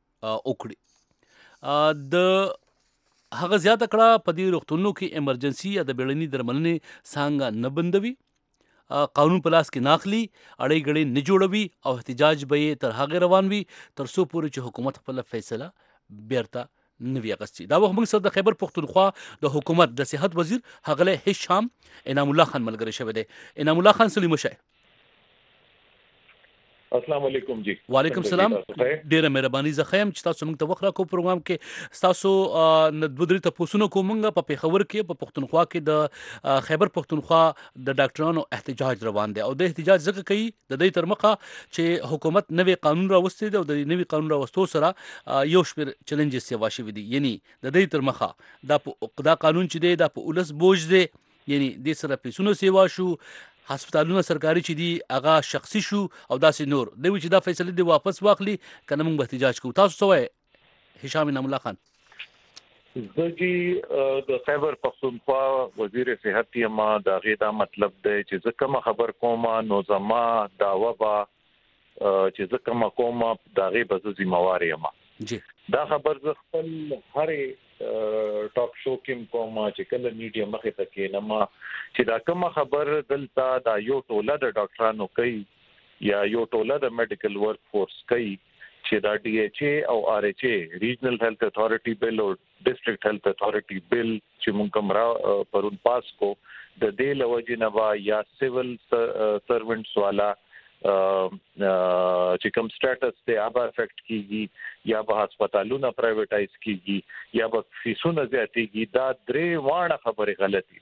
وکړي. د هغه زیاته کړه په دې روغتونونو کې ایمرجنسي یا د بیړني درملنې څانګه نه بندوي، قانون په لاس کې ناخلي، اړې ګړې نه جوړوي او احتجاج به یې تر هغې روان وي تر څو پورې چې حکومت خپله فیصله بیرته نوي اغستې. دا وخت موږ سره د خیبر پښتونخوا د حکومت د صحت وزیر ښاغلی هشام انعام الله خان ملګری شوی دی. انعام الله خان سلیم شه. السلام علیکم جی. وعلیکم السلام. ډیره مهرباني. زه ښه یم چې تاسو موږ ته وخت راکړو پروګرام کې. ستاسو دوه درې تپوسونه کوو موږ په پېښور کې په پښتونخوا کې د خیبر پښتونخوا د ډاکټرانو احتجاج روان دی او د احتجاج ځکه کوي د دې تر مخه چې حکومت نوی قانون راوستی دی او د نوي قانون راوستو سره یو شمېر چیلنجز سیوا شوي دي. یعنی د دې تر مخه دا قانون چې دی دا په ولس بوج دی، یعنی دې سره پیسونو سیوا شو، هسپتالونه سرکاري چې دي هغه شخصي شو او داسې نور. دوی چې دا فیصله دی واپس واخلي کنه موږ به احتجاج کوو. تاسو څه وایي هشام انعام الله خان؟ زه چې د خیبر پښتونخوا وزیر صحت یم، دا غي دا مطلب دی چې زه کوم خبر کوم نو زما داوا با چې زه کوم دا غي به ذمہوار یم. جی دا خبر زه خپل هرې ټاک شو کې کوم چې کله میډیا مخه ته کې نما چې دا کوم خبر دلته دا یو ټوله د ډاکټرانو کوي یا یو ټوله د میډیکل ورک فورس کوي چې دا ډي ایچ ای او ار ایچ ای ریجنل هیلث اتھارټي بل او ډیسټریکټ هیلث اتھارټي بل چې موږ کوم پرون پاس کو د دې لوجنوا یا سیول سروینټس والا چې کوم سټیټس ته ابا افیکټ کیږي یا به هسپتالونه پرایویټایز کیږي یا به فیسونه زیاتېږي، دا درې واړه خبرې غلطي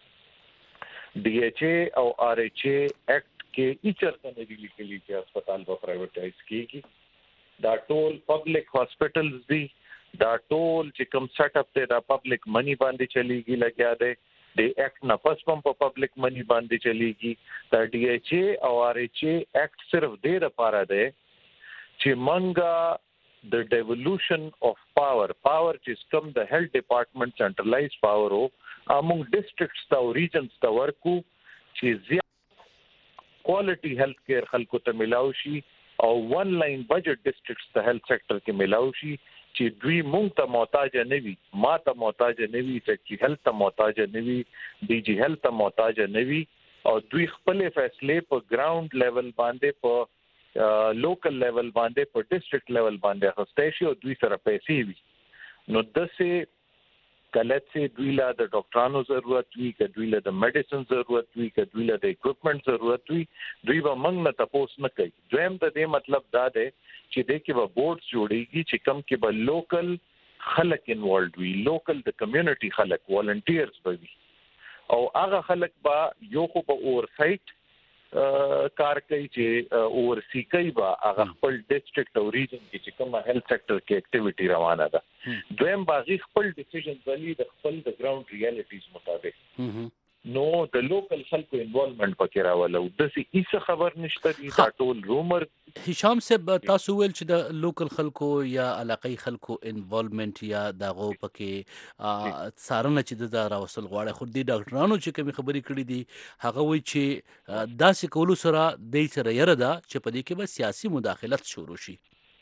دي. ډي ایچ ای او ار ایچ ای ایکټ کې هیڅ نه دي لیکلي چې هسپتال به پرایویټایز کیږي. دا ټول پبلک هاسپټلز دي، دا ټول چې کوم سیټ اپ ته دا پبلک منی باندې چلیږي لګیا دی. د ایکټ نه پس په پبلک منی باندې چلیږي. دا ډي ایچ ای او ار ایچ ای ایکټ صرف دې لپاره دی چې منګه د ډیولوشن اف پاور چې کوم د هیلث ډپارټمنټ سنټرلایز پاور او امونګ ډیسټریکټس ته او ریجنز ته ورکو چې زیات کوالټي هیلث کیر خلکو ته ملاوي شي او ون لاین بجټ ډیسټریکټس ته هیلث سېکټر کې ملاوي شي چې دوی مونږ ته محتاج نه وي، ما ته محتاج نه وي، چې هیلث ته محتاج نه وي، ډي جی هیلث ته محتاج نه وي او دوی خپل فیصله په ګراوند لیول باندې په لوکل لیول باندې په ډیسټریکټ لیول باندې اخستې شي او دوی سره پیسې وي. نو دسه کله چې دوی لا د ډاکټرانو ضرورت وي، که دوی لا د میډیسن ضرورت وي، که دوی لا د اکوپمنټ ضرورت وي، دوی به موږ نه تاسو نه کوي. دویم د دې مطلب دا دی چې د کې به بورډز جوړيږي چې کم کې به لوکل خلک انوالډ وي، لوکل د کمیونټي خلک والنټیرز به وي او هغه خلک به یو خو په اورسایت کار کوي چې اورسی کوي به هغه خپل ډیسټریکټ او ریجن کې چې کومه هیلث سېکټر کې اکټیویټي روانه ده. دویم باغی خپل ډیسیژنز ولې د خپل د ګراوند ریالټیز مطابق نو د لوکل خلکو انوالومنت پکې راول او د هیڅ خبر نشته دي. دا ټول رومر. هشام صاحب تاسو ویل چې د لوکل خلکو یا علاقائی خلکو انوالومنت یا دغه پکې څارنه چې د راوصل غواړي، خو د ډاکټرانو چې کوم خبرې کړې دي هغه وایي چې داسې کولو سره د سره یره ده چې په دې کې به سیاسي مداخلت شروع شي.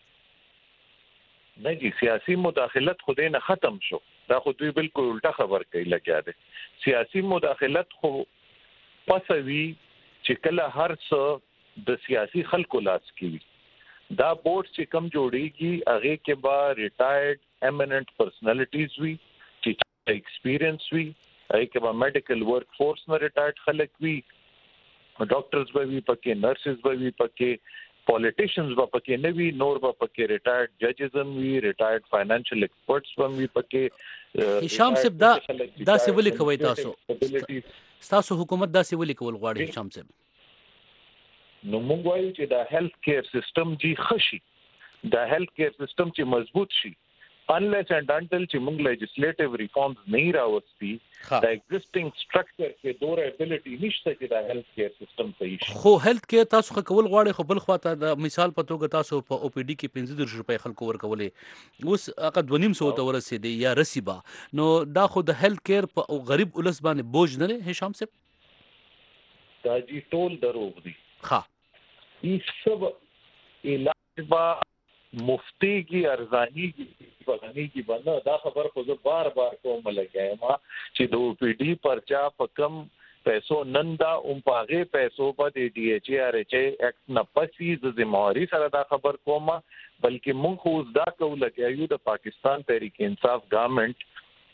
نه جی سیاسي مداخلت خو نه ختم شو، دا خو دوی بالکل الټا خبر کوي لګیا دي. سیاسي مداخلت خو پسوي چې کله هر څه د سیاسي خلکو لاس کې وي. دا بورډ چې کم جوړیږي هغه کې به ریټایرډ ایمیننٹ پرسنالټیز وي چې ایکسپیرینس وي، هغه کې به میډیکل ورک فورس نه ریټایرډ خلک وي، ډاکټرز به وي پکې، نرسز به وي پکې، پولیټیشنز به پکې نه وي، نور به پکې ریټایرډ ججز هم وي، ریټایرډ فاینانشل ایکسپرټس هم وي پکې. هشام صاحب دا څه ولي کوي تاسو حکومت دا څه ولي کول غواړي هشام صاحب؟ نو موږ وایو چې دا هیلث کیر سیستم جی خشي، دا هیلث کیر سیستم چې مضبوط شي unless and until چې موږ legislative reforms نه راوستي د existing structure کې دوره ability نشته چې د health care system صحیح شي. خو health care تاسو کول غواړي خو بل خواته د مثال په توګه تاسو په OPD کې 15 روپۍ خلکو ورکولې اوس هغه 200 ته ورسېدي یا رسیبا نو دا خو د health care په غریب ولس باندې بوج نه دی هشام صاحب دا جی ټول دروغ دي. ها هیڅ سب علاج با مفتی کی ارزانی کی بغنی کی بنده دا خبر خو زه بار کوم لګایم چې د OPD پرچا په کم پیسو نندا پاغه پیسو په DHA ایکټ نه پسې د ذمہواری سره دا خبر کوم بلکې مونږ خو دا کو لګایو د پاکستان تحریک انصاف گورنمنت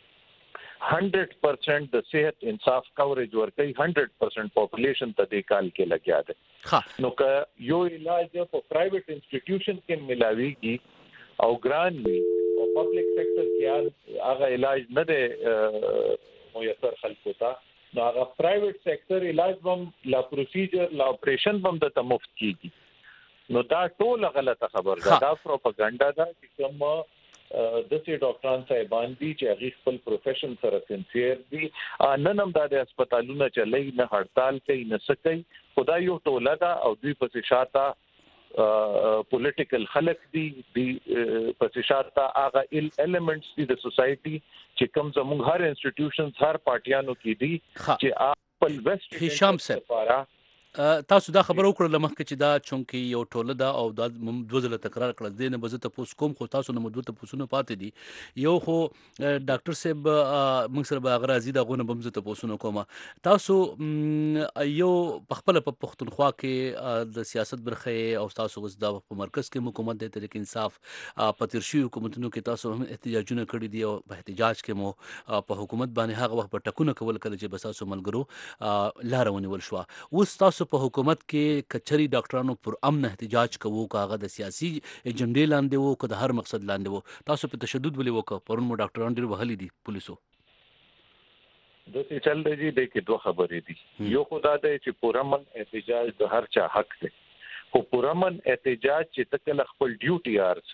100% د صحت انصاف کوریج ورکړي 100% پاپولیشن ته د کال کې لګیا ده نو که یو علاج په پرایویټ انسټیټیوشن کې ملاويږي او ګران وي او پبلک سېکټر کې هغه علاج نه ده میسر خلکو ته نو هغه پرایویټ سېکټر علاج هم لا پروسیجر لا اپریشن هم د مفت کیږي نو دا ټول غلطه خبر ده دا پروپاګاندا ده چې کوم د سي ډاکټران صاحبان دي چې هغه خپل پروفیشن سره سنسیر دي نن هم د هسپتالونو چلای نه هړتال کوي نه سکي خدای یو ټوله ده او دوی په شاته پولیټیکل خلک دي په شاته هغه ایلیمنټس دي د سوسايټي چې کوم زموږ هر انسټیټیوشنز هر پارټیانو کې دي چې خپل ویسټ هشام صاحب تاسو دا خبر وکړه لمخکې چې دا چونکی یو ټوله ده او دا دوزله تکرار کړل دي نه بزته پوس کوم خو تاسو نه مدته پوسونه پاتې دي یو خو ډاکټر صاحب موږ سره به غرازي دا غونه بمزته پوسونه کومه تاسو یو خپل په پښتونخوا کې د سیاست برخه او تاسو غوښ دا په مرکز کې حکومت د تحریک انصاف په ترشي حکومتونو کې تاسو هم احتجاجونه کړی دي او په احتجاج کې مو په حکومت باندې هغه وخت په ټکونه کول کله چې بساسو ملګرو لارونه ول شو اوس تاسو په حکومت کې کچري ډاکټرانو پر امن احتجاج کوو کاغه د سیاسي ایجنډې لاندې وو که د هر مقصد لاندې وو تاسو په تشدد ولې وکړ پرون مو ډاکټران ډیر وهلي دي پولیسو د څه چل دی چې دوه خبرې دي یو خدا دی چې پرامن احتجاج د هر چا حق دی خو پرامن احتجاج چې تکل خپل ډیوټي ارز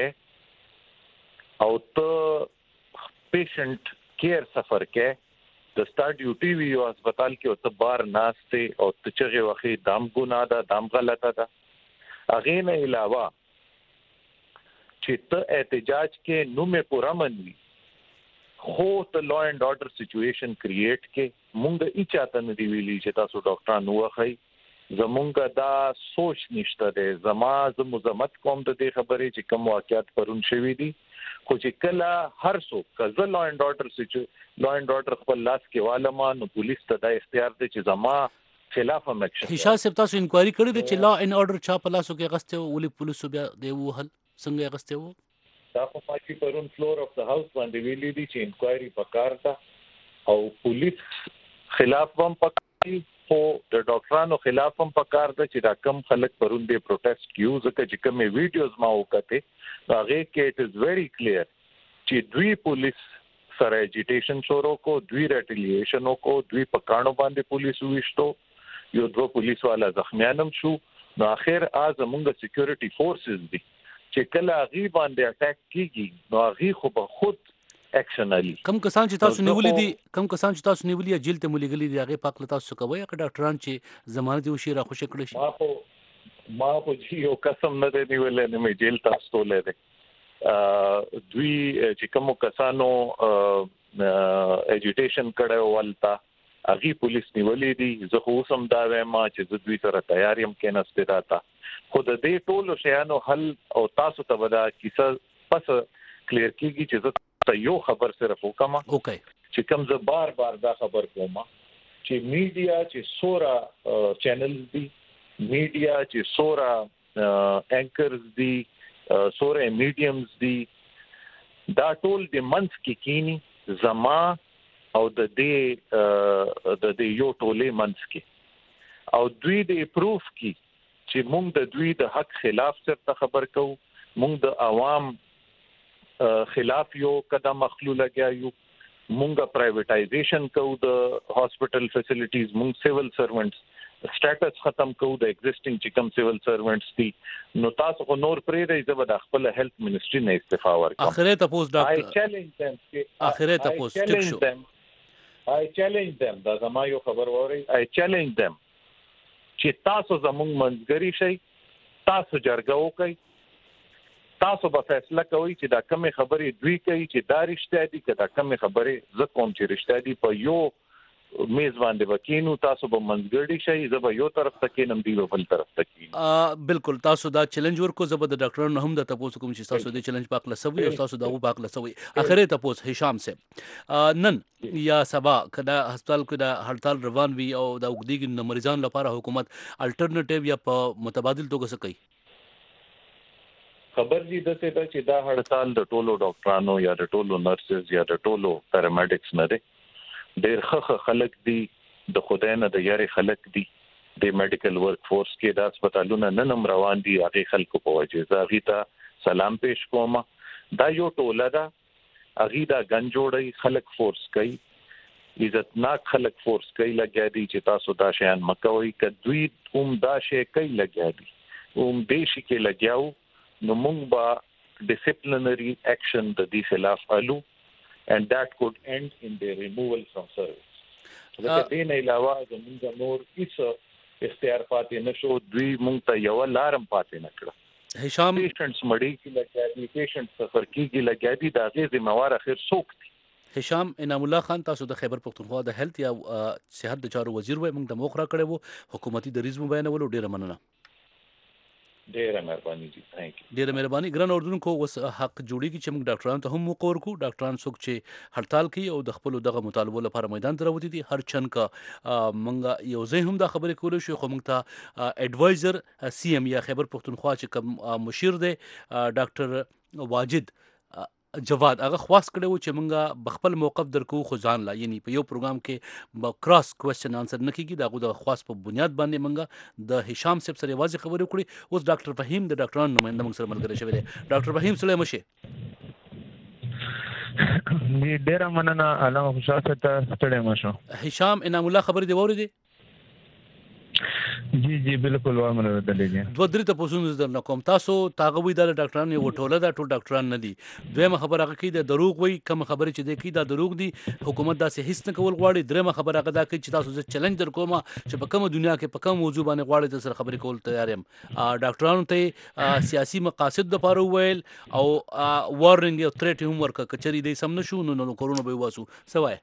کې او ته پیشنټ کیر سفر کې د سٹار ډیوټي وی او هسپتال کې او ته بار ناشته او ته چغه وخی دام ګناه ده دام غلطه ده اغه نه علاوه چې ته احتجاج کې نو مې پرامن وي خو ته لا اینڈ آرډر سچويشن کریټ کې مونږ اچاته نه دی ویلي چې تاسو ډاکټران وخی زمونږ دا سوچ نشته ده زما مزمت کوم د دې خبرې چې کوم واقعیت پرون شوي دي خو چې کله هر څوک کله لا اینڈ آرډر خپل لاس کې والما نو پولیس ته دا اختیار دی چې زما خلاف هم اکشن هشام صاحب تاسو انکوایري کړې ده چې لا اینڈ آرډر چا په لاسو کې غسته ولې پولیسو بیا دی وهل څنګه غسته وو دا په پاتې پرون فلور اف د هاوس باندې ویلي دي چې انکوایري پکار ده او پولیس خلاف هم پکاري خو د ډاکټرانو خلاف هم پکار ده چې دا کم خلک پرون دی پروټیسټ کیو ځکه چې کومه ویډیوز ما وکړه هغه کې اټ از ویری کلیر چې دوی پولیس سره اجیټیشن شروع کو دوی ریټیلیشن کو دوی پکانو باندې پولیس وښتو یو دوه پولیس والا زخمیانم شو نو اخر ازمونږ سکیورټي فورسز دي چې کله غي باندې اٹیک کیږي نو غي خو به خود اکشن علي کم کسان چې تاسو نیولې دي جیل ته ملګری دي هغه پاک لتا تاسو کوي که ډاکټران چې ضمانت وشي را خوشی کړی شي ما په یو قسم نه دی نیولې نه مې جیل تاسو ولې دوی چې کوم کسانو اجیټیشن کړو ولتا اغي پولیس نیولې دي زه خو سم دا وایم چې دوی سره تیاری هم کېنسته راته خود دې ټولو شیانو حل او تاسو ته ودا کیسه پس کلیر کیږي چې یو خبر صرف وکما چې کوم زه بار دا خبر کوم چې میډیا چې سورا چینلز دي میډیا چې سورا اینکرز دي سورا میډیمز دي دا ټول د منځ کې کینی زما او د دې یو ټولې منځ کې او دوی د پروف کی چې موږ د دوی د حق خلاف سره خبر کوو موږ د عوام خلاف یو قدم اخلو لګیاو مونږه پرایویټایزیشن کوو د هاسپټل فیسیلیټیز مونږ سیول سروانټس سټیټس ختم کوو د ایگزیسټینګ چې کوم سیول سروونټس دي نو تاسو خو نور پرې دی زه به د خپل هیلث منیسټری نه استعفا ورکړم اخره تاسو ډاکټر I challenge them دا زما یو خبر ووري I challenge them چې تاسو زموږ منځګری شئ تاسو جرګه وکړئ تاسو به فیصله کوئ چې دا کومه خبرې دوی کوي چې دا رښتیا دي که دا کومه خبرې زه کوم چې رښتیا دي په یو میز باندې وکینو تاسو به منځګړي شئ زه به یو طرف ته کینم دی بل طرف ته کینم بالکل تاسو دا چیلنج ورکو زه به د ډاکټرانو هم د تاسو کوم چې تاسو د چیلنج پاک لسوي او تاسو دا و پاک لسوي اخره تاسو هشام صاحب نن یا سبا کدا هسپتال کې د هړتال روان وي او د وګړي د مریضانو لپاره حکومت الټرنیټیو یا په متبادل توګه څه کوي خبر دي د څه چې دا هړتال د ټولو ډاکټرانو یا د ټولو نرسز یا د ټولو پیرامیډکس نه دي ډېر ښه خلک دي د خدای نه د یاري خلک دي د میډیکل ورک فورس کې د هسپتالونو نن روان دي هغه خلکو په وجه زاغي ته سلام پېښ کوم دا یو ټوله ده هغه دا گنجوړی خلک فورس کوي عزتناک خلک فورس کوي لګیا دي چې تاسو دا شیان مکوئ کدوې دا شی کوي لګیا دي دیشي کې لګیاو نو موږ با disciplinary action د دې خلاف الو and that could end in their removal from service. دا دې نه علاوه زموږ نور هیڅ اختیار پاتې نشو دوی موږ ته یو لارم پاتې نکړه هشام پیشنټس مړی کې لګیادي پیشنټ سفر کېږي لګیادي دا غي ذمہوار اخر څوک دي هشام انعام الله خان تاسو د خیبر پختونخوا د هیلث یا صحت د چارو وزیر وای موږ د موخره کړو حکومتي دریض بیانولو ډیره مننه ډیره مهرباني دي ثانک یو ډیره مهرباني ګران اردوونکو وس حق جوړیږي چې موږ ډاکټرانو ته هم وقور کو ډاکټران څوک چې هړتال کوي او د خپل دغه مطالبو لپاره میدان ته راوتی دي هر چن کا موږ یو ځای هم دا خبرې کولې شو خو موږ ته اډوایزر سی ام یا خیبر پختونخوا چې کوم مشیر دی ډاکټر واجد جواد هغه خواست کړو چې مونږه بخپل موقف درکو خو ځان لا یعنی په یو پروګرام کې کراس کوېسچن انسر نه کیږي دا غو د خواست په بنیاد باندې مونږه د هشام صاحب سره واضح خبرې وکړي اوس ډاکټر فهیم د ډاکټرانو نمائنده موږ سره ملګری شوی دی ډاکټر فهیم سلام شه ډیره مننه علامه خوشاله ته ستړی مشو هشام انعام الله خبرې دی ووري دی جی بالکل وامر ودلېږي دوه درې ته پوښتنه زده نه کوم تاسو تاغوي د ډاکټرانو یو ټوله دا ټول ډاکټران نه دي دویمه خبره هغه کې د دروغ وي کوم خبره چې دی کې دا دروغ دي حکومت دا هیڅ نه کول غواړي درېمه خبره هغه دا کوي چې تاسو زه چیلنج در کوم چې په کومه دنیا کې په کوم موضوع باندې غواړي د سره خبرې کول تیار یم ډاکټرانو ته سیاسي مقاصد لپاره ویل او وارننګ او تھریټ هم ورکړه کچري دې سم نشو نو کورونا به واسو سوای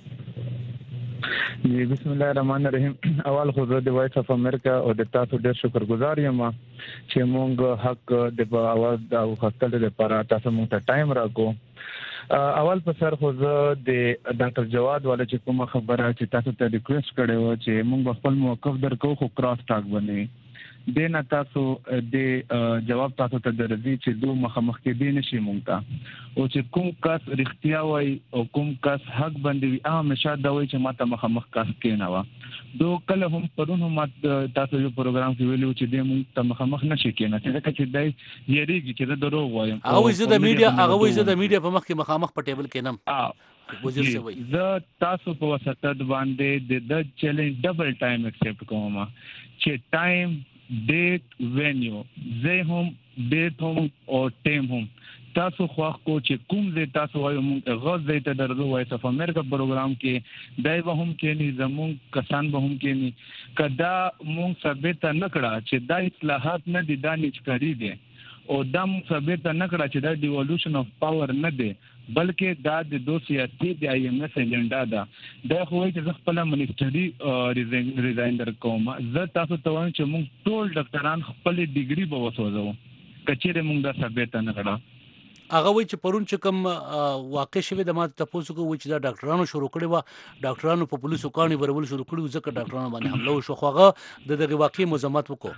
جی بسم الله الرحمن الرحیم اول خو د وایس اف امریکا او د تاسو ډیر شکرګزار یم چې مونږ حق د اواز او خپل لپاره تاسو مونږ ته ټایم راکو اول په سر خو د ډاکټر جواد والا چې کومه خبره چې تاسو ته ریکوست کړو چې مونږ خپل موقف درکو خو کراس ټاک باندې دینه تاسو د جواب تاسو ته درځي چې دوه مخامخ کې دي نشي مونږ ته او چې کوم کس رښتیا وای او کوم کس حق باندې وي همیشه دا وای چې ماته مخامخ کس کې نه و دوه کله هم پرون هم تاسو یو پروګرام کې ویلو چې د مونږ ته مخامخ نشي کېنه چې دای یریږي چې دروغ وایم هغه زه د میډیا په مخ کې مخامخ په ټیبل کې نم وزیر څه وای زه تاسو په واسطه باندې د چیلنج ډبل ټایم ایکسپټ کوم چې ټایم ډیټ وینیو زه هم ډیټ هم او ټایم هم تاسو خو چې کوم ځای تاسو وایو موږ غوښ ځای ته درځو وایس اف امریکا پروګرام کې دای به هم کې نه زموږ کسان به هم کې نه کدا موږ ثابت نه کړه چې دا اصلاحات نه دي دا نچکري دي او دا موږ ثابت نه کړه چې دا ډیولوشن اف پاور نه دی بلکې دا د دوه سیاسي د آی ایم ایس ایجنډا ده دا خو چې خپل منیسټری ریزاین در کوم زه تاسو ته وایم چې موږ ټول ډاکټران خپل ډیګري به وسوځو کچېره موږ دا ثابت نه کړه هغه وای چې پرون چې کوم واقع شوی د ماته تاسو کو وای چې دا ډاکټرانو شروع کړي و ډاکټرانو په پولیسو کاني ورول شروع کړي ځکه ډاکټرانو باندې حمله وشو خو هغه دغه واقع مزمت وکړو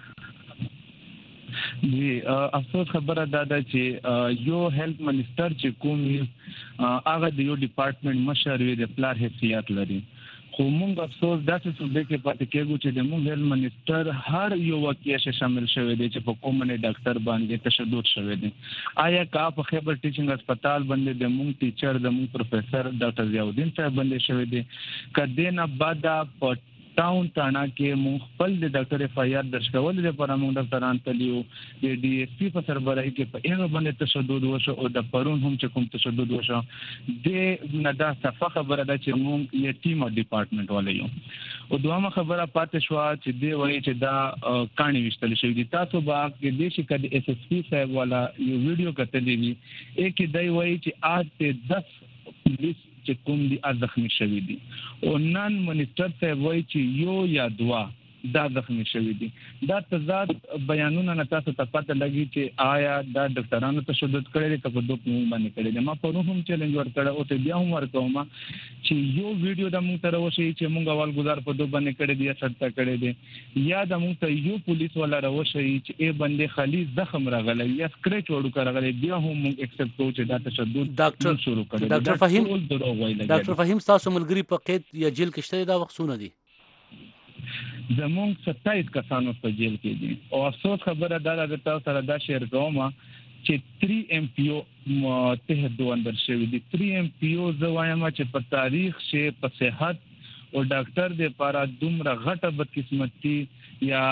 جی افسوس خبره دا ده چې یو هیلث منیسټر چې کوم هغه د یو ډپارټمنټ مشر وي د پلار حیثیت لري خو موږ افسوس داسې صوبې کې پاتې کېږو چې د موږ هیلث منیسټر هر یو واقعیا شامل شوی دی چې په کومه ډاکټر باندې تشدد شوی دی آیا کا په خیبر ټیچینګ هسپتال باندې د موږ ټیچر د موږ پروفیسور ډاکټر ضیاءالدین صاحب باندې شوی دی کله نه بعد په ټاون تانا کې مونږ خپل د ډاکټر اف آی آر درج کول لپاره مونږ ډاکټران تلیو د ډي ایس پی په سربراهي کې په هغه باندې تشدد وشو او د پرون هم چې کوم تشدد وشو د ندا صفه خبره ده چې مونږ یتیم ډپارټمنټ والے یو او دوامه خبره پاتې شو چې دی وایي چې دا کہانی وشتل شوی دي تاسو با کې د شي کډ اس اس پی صاحب والا یو ویډیو کتلې وی کې دی وایي چې آج ته 10 پولیس چې کوم دي زخمی شوی دي او نن منیسټر صاحب وایي چې یو یا دوا دا زخمی شوی دي دا تضاد بیانونه نه تاسو ته پته لګي چې آیا دا ډاکټرانو تشدد کړي که په دوه باندې کړي ما پرون هم چیلنج ورکړ او ته بیا هم ورکوم چې یو ویډیو د موږ تر وشي چې موږ اول گزار په دوه باندې کړي دي سرته کړي دي یا د موږ ته یو پولیس ولا راوشي چې ای باندې خالي زخم راغلی یا سکریچ وړو کړغلی بیا هم موږ ایکسپټ کوو چې دا تشدد ډاکټر شروع کړي ډاکټر فهیم تاسو ملګری په قید یا جیل کې شته دا وختونه دي زمونږ 27 کسانو په جیل کې دي او افسوس خبره دا ده تاسو سره دا شیر کوم چې 3 ایم پی او ته دوه اندر شوی دي 3 ایم پی او زوایم چې په تاریخ شه په صحت او ډاکټر د لپاره دومره غټه بدقسمتي یا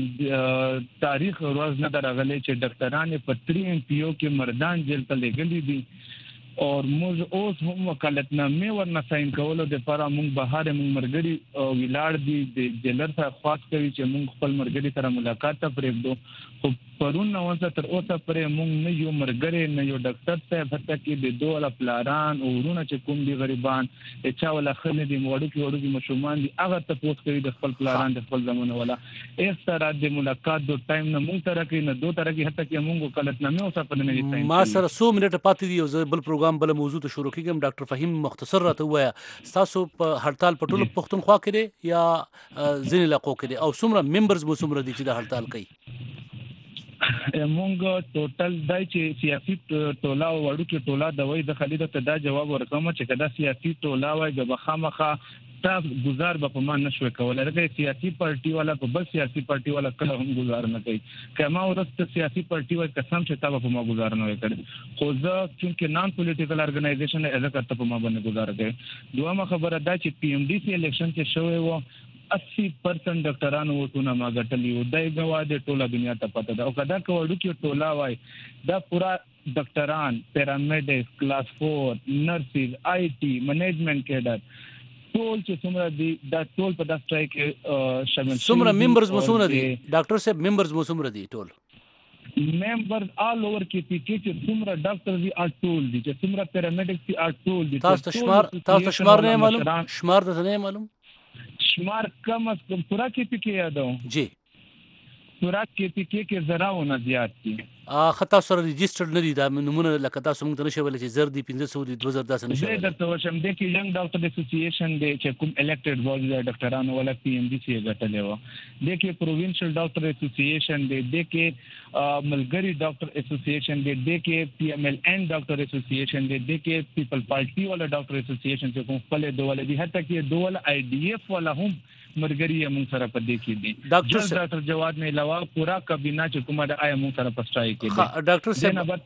تاریخ ورځ نه درغلي چې ډاکټران په 3 ایم پی او کې مردان جیل ته لګلي دي اور موږ اوس هم وکالتنامه ورنه ساين کولو د لپاره موږ بهر موږ مرګري ویلاړ دي د جلر څخه خاص کوي چې موږ خپل مرګري سره ملاقات ته پرېږدو خو پرون نو تر اوسه پرې موږ نه یو مرګري نه یو ډاکټر ته هڅه کې د دوه پلاران او ورونه چې کوم دي غریبان چې ولا خل دي وړو کې مشومان دي هغه ته پوښت کوي د خپل پلاران د خپل زمونه ولا اس طرح د ملاقات د ټایم نه موږ تر کې نه دوه تر کې هڅه کې موږ وکالتنامه اوسه په نه ما سره 100 منټه پاتې دي او بل پروګرام بل موضوع ته شروع کیږم ډاکټر فهیم مختصر راته وایا تاسو په هړتال په ټولو پښتونخوا کې یا ځینې علاقو کې او څومره ممبرز مو څومره دي چې د هړتال کوي مونږ ټوټل دای چې سیاسي ټولا او وړو کې ټولا د وای د خالد ته دا جواب ورکوم چې کدا سیاسي ټولا وای د بخامخه تا گزار به په ما نشو کولای راځي سیاسي پارټي والا په بل سیاسي پارټي والا کله هم گزار نه کوي کما ورسته سیاسي پارټي وای قسم چې تا په ما گزار نه وکړي خو زه چې نان پولیټیکل ارګنایزیشن اذا کته په ما باندې گزار کوي دوه خبره دا چې پی ام ډي سی الیکشن کې شوی و 80% ډاکټرانو وټونه ما غټلی و دای غوا د ټوله دنیا ته پته ده او کدا کوړو کې ټولا وای دا پورا ډاکټران پیرامیډیک کلاس 4 نرسز آی ټي منیجمنت کیډر ټول چې څومره دي دا ټول په داس ټرای کې شامل څومره ممبرز مو څومره دي ډاکټر صاحب ممبرز مو څومره دي ټول members all over KPK چې څومره ډاکټر دي ټول دي چې څومره پیرامیډیک دي ټول دي تاسو شمار نه معلوم شمار د نه معلوم شمار کم از کم پورا KPK یادو جی پورا KPK کې زراونه زیات دي خطا سره ريجسترډ نه دي دا نمونه لکه تاسو موږ ته نشو ویل چې زر دي 1500 دي 2000 داسې نشو ویل دا څه شم د کې ینګ ډاکټر اسوسییشن د چې کوم الیکټډ بودي د ډاکټرانو ولا پی ام ډي سی غټلې و د کې پروینشل ډاکټر اسوسییشن د کې ملګری ډاکټر اسوسییشن د کې پی ام ال ان ډاکټر اسوسییشن د کې پیپل پارټي ولا ډاکټر اسوسییشن چې کوم خپل دوله دي حتی کې دوله آی ډی اف ولا هم مرګري موږ سره په دې کې دي ډاکټر جواد نه علاوه پورا کابینه چې کومه د آی موږ سره پستای کې ډاکټر صاحب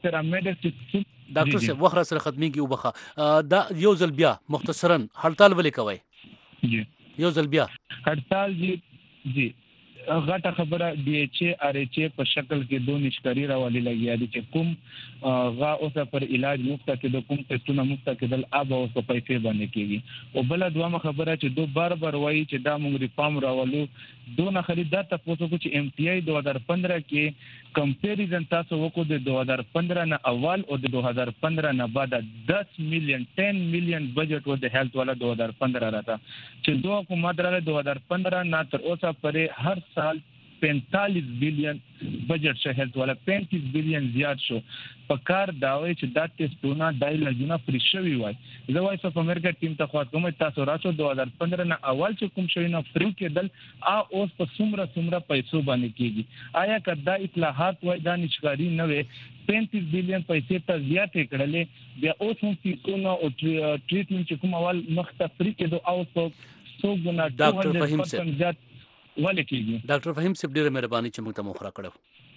ډاکټر صاحب وخت سره ختمي کې وبخه دا یو ځل بیا مختصرا هړتال ولې کوي جی یو ځل بیا هړتال جی غټه خبره ډي ایچ ار ایچ په شکل کې دوه نشکری راولي لګیا دي چې کوم غا اوسه پر علاج مفت کې د کوم ټیسټونه مفت کې د اب او په پیسې باندې کېږي او بل دوه خبره چې دوه بار وایي چې دا موږ ریفارم راولو دونه خریدار تاسو کو چې ام پی آی 2015 کې کمپیریزن تاسو وکړو د 2015 نه اول او د 2015 نه بعد 10 میلیون بجټ و د هیلث والا 2015 راته چې دوه حکومت راغله 2015 نه تر اوسه پرې هر سال 45 بلین بجټ شه هیلث والا 35 بلین زیات شو په کار داوي چې دا ټیسټونه دای لجونه فری شوی وای زه وایي په امریکا ټیم ته خو کوم تاسو راشو 2015 نه اول چې کوم شوی نه فری کېدل اوس په څومره پیسو باندې کېږي آیا کدا اصلاحات وای دا نشکاری نه وي 35 بلین پیسې ته زیات کړلې بیا اوس هم فیسونه او ټریټمنټ چې کوم اول مخته فری کېدو او څو ګنا ډاکټر فهیم صاحب ولې کېږي ډاکټر فهیم صاحب ډیره مهرباني چې موږ ته مخره کړو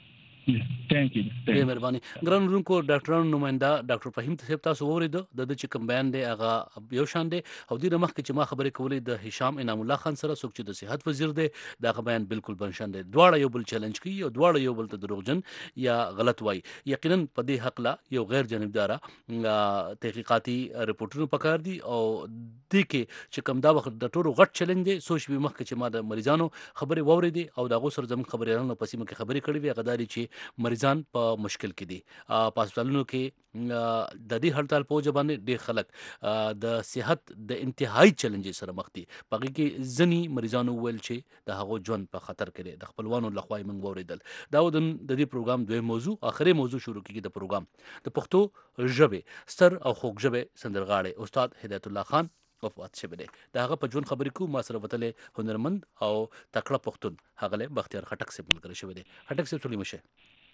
ثانک یو ډېر مهرباني. ګران اورونکو ډاکټرانو نماینده ډاکټر فهیم صاحب تاسو واورید د چې کوم بیان دی هغه یو شان دی او د مخکې چې ما خبرې کولې د هشام انعام الله خان سره څوک چې د صحت وزیر دی دا بیان بالکل بنشان دی. دواړه یو بل چیلنج کوي او دواړه یو بل ته دروغجن یا غلط وایي. یقینا په دې حق لا یو غیر جانبدارا تحقیقاتي رپورټونه پکار دي او د کې چې کوم دا وخت د ټولو غټ چیلنج دی سوچ به مخکې چې ما د مریضانو خبرې واورېدې او دا غو سره زموږ خبريالانو پسې مکه خبرې کړې وي غداري چې مریضان په مشکل کې دي. په هسپتالونو کې د دې هړتال په وجه باندې ډېر خلک د صحت د انتهایی چیلنجز سره مخ دي. په هغې کې ځینې مریضانو وویل چې د هغو ژوند په خطر کې دی. د خپلوانو لخوا یې موږ واورېدل. دا د دې پروګرام دویم موضوع آخري موضوع شروع کیږي د پروګرام د پښتو ژبې ستر او خوږ ژبې سندرغاړی استاد هدایت الله خان وفات شوی دی. د هغه په ژوند خبرې کوو. ما سره وتلی هنرمند او تکړه پښتون هغه بختیار خټک صاحب ملګری شوی دی. خټک صاحب سلیم شه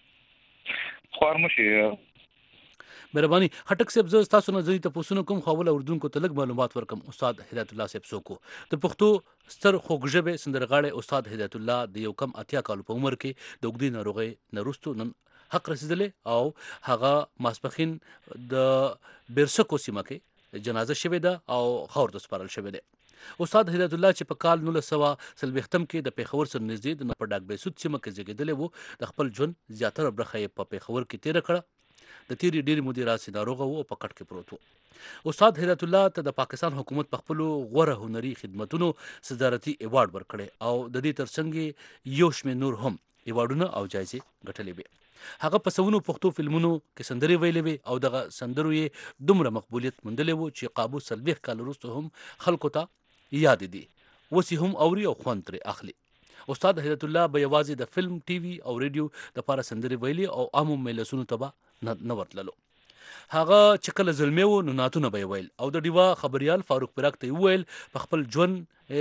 خورمشي مهرباني. خټک صاحب زه تاسو نه ځي ته پوښتنه کوم خو ول اردوونکو ته لږ معلومات ورکم. استاد هدایت الله صاحب سوکو د پښتو ستر خوږ ژبې سندرغاړی استاد هدایت الله د یو کم 80 کال په عمر کې د وګړي ناروغي نرستو نن حق رسیدلې او هغه ماسپخین د بیرسکو سیمه کې جنازه شوې ده او خور د سپارل شوې ده. استاد هدایت الله چې په کال 1940 کې د پیښور سره نږدې د نپړډاک بیسود سیمه کې زیږیدلی وو. د خپل ژوند زیاتره برخه یې په پیښور کې تیر کړه. د تیری ډېری مودې راسي ناروغه وو او په کټ کې پروت وو. استاد هدایت الله ته د پاکستان حکومت په خپل غوره هنري خدماتونو صدارتي ایوارډ ورکړي او د دې ترڅنګ یو شمېر نور هم ایوارډونه او جایزې ګټلې وي. هغه په سونو پښتو فلمونو کې سندرې ویلې وي او دغه سندرو یې دومره مقبولیت موندلی وو چې قابو سلويخ کال وروسته هم خلکو ته یاد دي وسی هم اوري او خوند ترې اخلي. استاد هدایت الله به یوازې د فلم ټي وي او ریډیو د لپاره سندرې ویلي او عامو مجلسونو ته نه ورتللو. هغه چې کله زلمی وو نو نعتونه به ویل او د ډیوا خبريال فاروق پراک ته ویل په خپل ژوند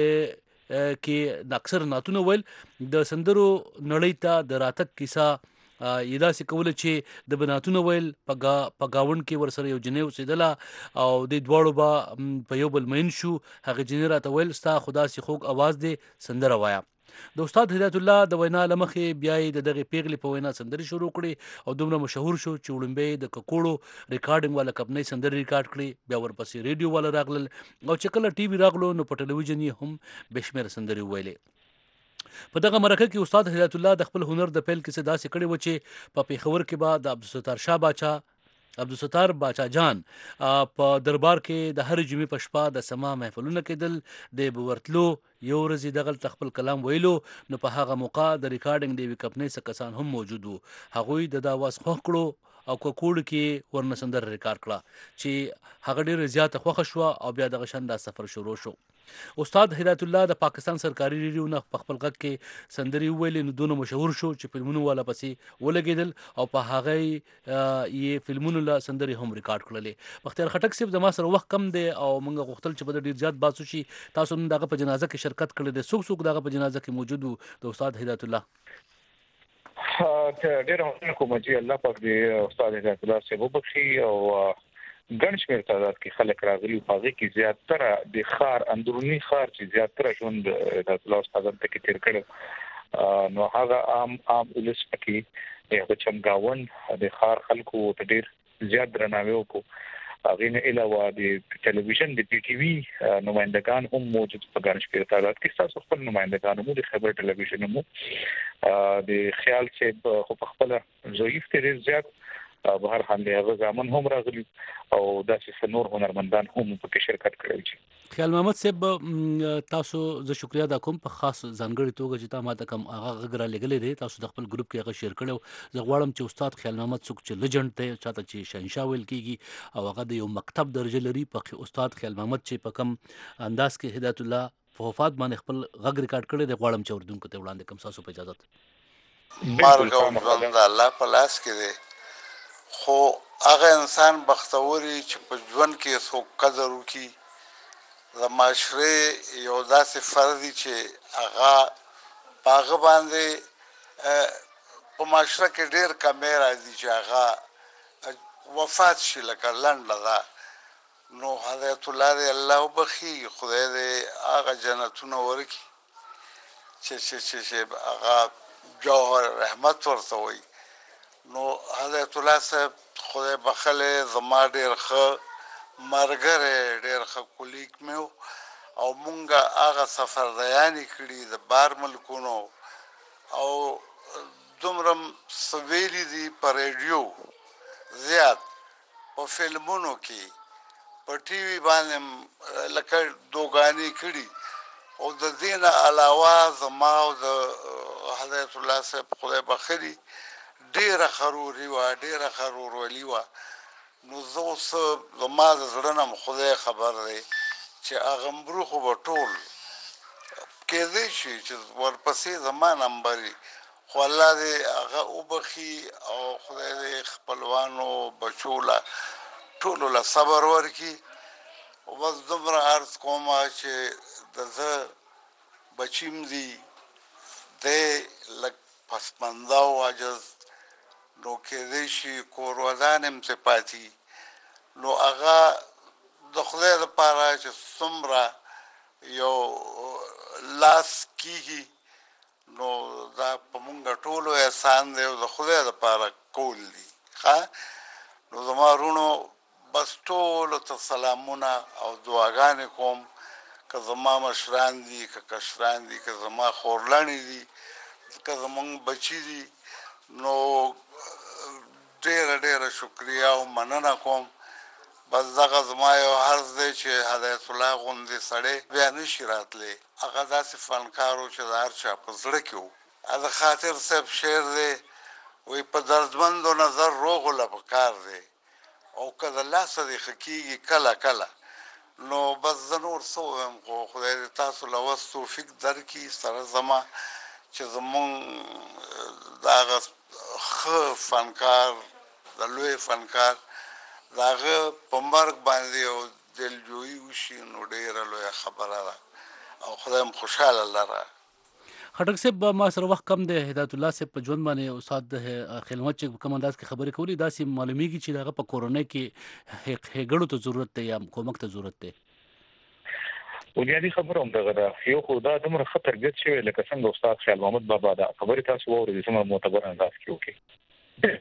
کې د اکثر نعتونه ویل د سندرو نړۍ ته د راتګ کیسه یدا سې کوله چې د بناتونه ویل په گاوند کې ورسره یو جنې اوسېدله او د دواړو به په یو بل مین شو. هغه جنې راته ویل ستا خدا سي خوږ आवाज دی سندره وایا. د استاد هدایت الله د وینا لمخې بیا د دغه پیغلې په وینا سندري شروع کړي او دومره مشهور شو چې وړمبه د ککوړو ریکارډینګ والا کمپنۍ سندري ریکارډ کړي. بیا ورپسې ریډیو والا راغلل او چې کله ټي وي راغلو نو په ټلویزیون یې هم بشمیر سندري ویلې. په دغه مرکه کې استاد هدایت الله د خپل هنر د پیل کې داسې کړي و چې په پیښور کې به د عبدالستار شاه باچا عبدالستار باچا جان په دربار کې د هر جمعې په شپه د سما محفلونه کېدل. د ورتلو یو ورځ دغه خپل کلام ویلو نو په هغه موقع د ریکارډینګ د کمپنۍ څخه کسان هم موجود وو. هغوی د आवाज خوښ کړو او کوکوړ کې ورنه سندر ریکارډ کړه چې هغه ډیره زیاته خوښه شو او بیا دغه شان د سفر شروع شو. استاد هدایت الله د پاکستان سرکاري ریډیو نه په خپل غږ کې سندري ویلې نو دونه مشهور شو چې فلمونو والا پسې ولګیدل او په هغه یې فلمونو لا سندري هم ریکارډ کړلې. بختیار خټک صاحب د ما سره وخت کم دی او موږ غوښتل چې په ډیر زیات باسو شي. تاسو نن دغه په جنازه کې شرکت کړی دی. څوک دغه په جنازه کې موجود وو د استاد هدایت الله؟ ډیر هم کوم چې الله پاک دې استاد هدایت الله صاحب وبخښي او ګڼ شمېر تعداد کې خلک راغلي او هغه کې زیاتره د خار اندرونی خار چې زیاتره ژوند د الله استاد ته کې تیر کړو نو هغه عام ولس پکې یو چمګاون د خار خلکو ته ډیر زیات درناوی وکړو. هغه نه علاوه د ټلویزیون د پی ټي وي نمائندگان هم موجود په ګڼ شمېر تعداد کې. تاسو خپل نمائندگان مو د خبر ټلویزیون مو د خیال چې خو په خپل ضعیف تیر زیات په هر حال هغه ځامن هم راغلي او داسې نور هنرمندان هم په شرکت کړی چې خیال محمد صاحب تاسو زه شکریا دا کوم په خاص ځانګړي توګه چې تاسو ماته کوم هغه غږ لګلې دي تاسو د خپل ګروپ کې هغه شیر کړو. زه غواړم چې استاد خیال محمد څوک چې لیجند دی چاته چې شهنشاه ویل کیږي او هغه د یو مکتب درجه لري په استاد خیال محمد چې په کم انداز کې هدایت الله په وفات باندې خپل غږ ریکارډ کړی دی. غواړم چې اردوونکو ته وړاندې کوم تاسو په اجازه. مرګ او ژوند د الله په لاس کې دی خو هغه انسان بختوري چې په ژوند کې څوک قدر وکړي. د معاشرې یو داسې فرد دی چې هغه په هغه باندې په معاشره کې ډېر کمې راځي چې هغه وفات شي لکه لنډه ده نو هدایت الله دې الله وبخي خدای دې هغه جنتونه ورکړي چې هغه جوهر رحمت ورته وایي نو حضرت الله صاحب خدای بخله زما ډېر ښه ملګری ډېر ښه کولیک مې او مونږه هغه سفردیانې کړي د بار ملکونو او دومره سویلي دي په ریډیو زیات په فلمونو کې په ټي وي باندې لکه دوګانې کړي او د دې نه علاوه زما او د حضرت الله صاحب خدای بخلي ډېره ښه ورورولي وه نو زه اوس زما د زړه نه خدای خبر دی چې هغه مبرو خو به ټول کېدی شي چې ورپسې زما نمبر وي خو الله دې هغه وبخي او خدای دې خپلوانو بچو له ټولو له صبر ورکړي او بس دومره عرض کوم چې د زه بچیم دي دی لږ پسمانده او عاجز نو کېدی شي کور ودان هم ترې پاتې نو هغه د خدای دپاره چې څومره یو لاس کېږي نو دا په مونږ ټولو احسان دی او د خدای دپاره کول دي ښه نو زما وروڼو بس ټولو ته سلامونه او دعاګانې کوم که زما مشران دي که کشران دي که زما خورلڼې دي که زمونږ بچي دي نو ډېره شکریه او مننه کوم بس دغه زما یو عرض دی چې هدایت الله غوندې سړی بیا نشي راتلی هغه داسې فنکار و چې د هر چا په زړه کې و د خاطر صاحب شعر دی وایي په دردمندو نظر روغ له پکار دی او که د لاسه دې ښه کېږي کله کله نو بس زه نور څه ووایم خو خدای دې تاسو له وس توفیق درکړي سره زما چې زمونږ د هغه ښه فنکار د لوی فنکار د هغه په مرګ باندې یو دلجویي وشي نو ډېره لویه خبره ده او خدای هم خوشحاله لره خټک صاحب ما سره وخت کم دی هدایت الله صاحب په ژوند باندې استاد خلمت چې کوم انداز کې خبرې کولې داسې معلومیږي چې دغه په کورونۍ کې هېګړو ته ضرورت دی یا کومک ته ضرورت دی بنیادی خبره هم دغه ده یو خو دا دومره ښه تربیت شوی لکه څنګه استاد خیال محمد بابا دا خبرې تاسو واورئ څومره معتبر انداز کې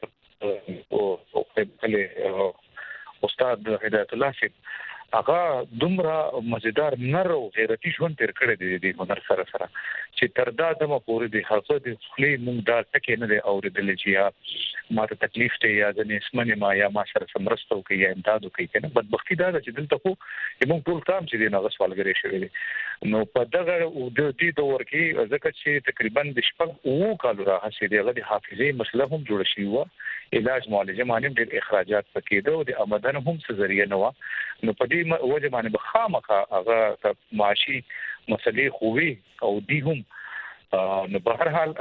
وکړي استاد هدایت الله صاحب هغه دومره مزیدار نر او غیرتي ژوند تیر کړی دی د هنر سره چې تر دا دمه پورې د هغه د خپلې مونږ دا ټکې نه دی اورېدلی چې یا ما ته تکلیف دی یا ځنې اسمنې ما یا ما سره څه مرسته وکړي یا امداد وکړي که نه بدبختي دا ده چې دلته خو مونږ ټول کام چې دی نو هغه سوالګرې شوی دی نو په دغه د دې دور کې ځکه چې تقریبا د 7 کالو راهیسې د هغه د حافظې مسله هم جوړه شوې وه علاج معالجه باندې ډېر اخراجات پکې ده او د آمدن هم څه ذریعه نه وه نو په دې وجه باندې به خامخا هغه معاشي مسلې خو وي او دي هم نو په هر حال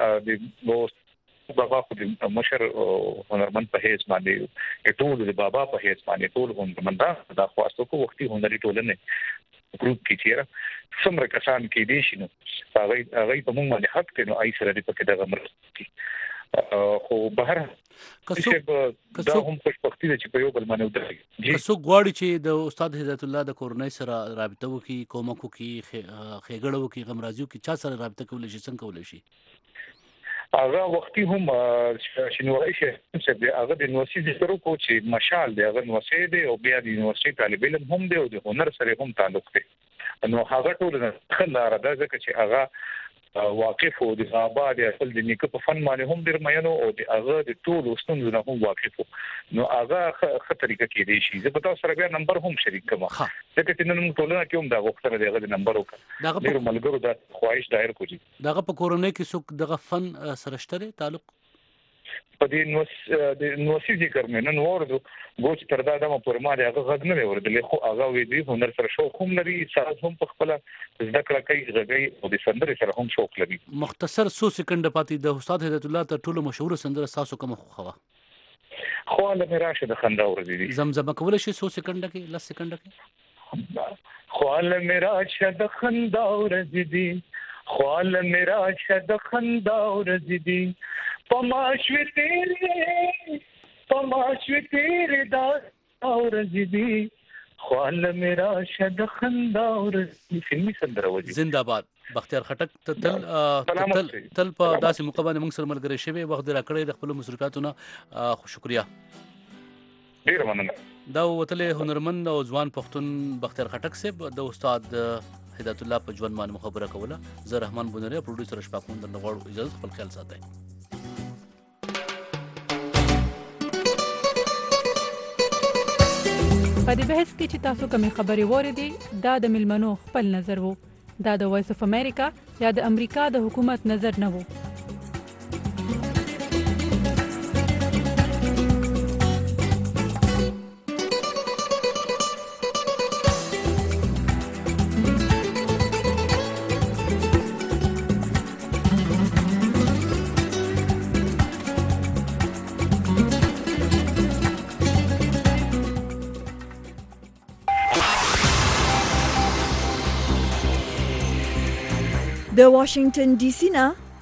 د بابا خو د مشر هنرمند په حیث باندې ټول د بابا په حیث باندې ټول هنرمندان دا خواستو کو وختي هنري ټولنه ګروپ کې چیرې څومره کسان کې دي شنو هغه په موږ باندې حق دی نو آی سره دې پکې دغه مرسته خو بهر دا هم خوشبختي ده چې په یو بل باندې ودرېږي که څوک غواړي چې د استاد هدایت الله د کورنۍ سره رابطه وکړي کومک وکړي ښېګړه وکړي غمرازي وکړي چا سره رابطه کولی شي څنګه کولی شي هغه وختي هم شنواری شي چې هغه د یونیورسيټي ذکر وکړو چې مشال دی هغه یونیورسيټي دی او بیا د یونیورسيټي طالب علم هم دی او د هنر سره هم تعلق دی نو هغه ټول نه خلاره ده ځکه چې هغه واقف او د آباد اصل د نیکه په فن باندې هم ډیر مینو او د هغه د ټول ستونزو نه هم واقف نو هغه ښه طریقه کې دی شي زه به تاسو سره بیا نمبر هم شریک کوم ځکه چې نن ټولنه کې هم دا وختونه دی هغه د نمبر وکړه ډیر ملګرو دا خواهش دایر کوي دغه په کورونۍ کې څوک دغه فن سره شته تعلق په دې نوسي ذکر مې نن ورته ګوچ تر دا دمه پر ما دی هغه غږ نه ورته خو هغه وی دی هنر سره شوق هم لري ساز هم په خپل زده کړه کوي غږی او د سندرې سره هم شوق لري مختصر 100 سکند پاتې د استاد هدایت الله ته ټولو مشهور سندره تاسو کوم خو له میراشه د خندا ورځي زمزمه کول شي 100 سکند کې 10 سکند کې خو له میراشه د خندا ورځي خواله میرا شد خندا ورځي پماشوي تیرې دا ورځي خواله میرا شد خندا ورځي فلمي سندره وځي زنده‌باد بختیار خټک تل په داسې موقع باندې موږ سره ملګری شوی وخت راکړی د خپل مصروفیاتونه شکریا ډیر مننه دا وتلې هنرمند او ځوان پښتون بختیار خټک صاحب د استاد هدایت الله په ژوند باندې خبره کوله زه رحمان بونری پروډوسر شپاکون د نغواړو اجازه خپل خیال ساتئ په دې بحث کې چې تاسو کومې خبرې واورېدې دا د ملمنو خپل نظر وو دا د وایس اف امریکا یا د امریکا د حکومت نظر نه وو د واشنگټن ډي سي نه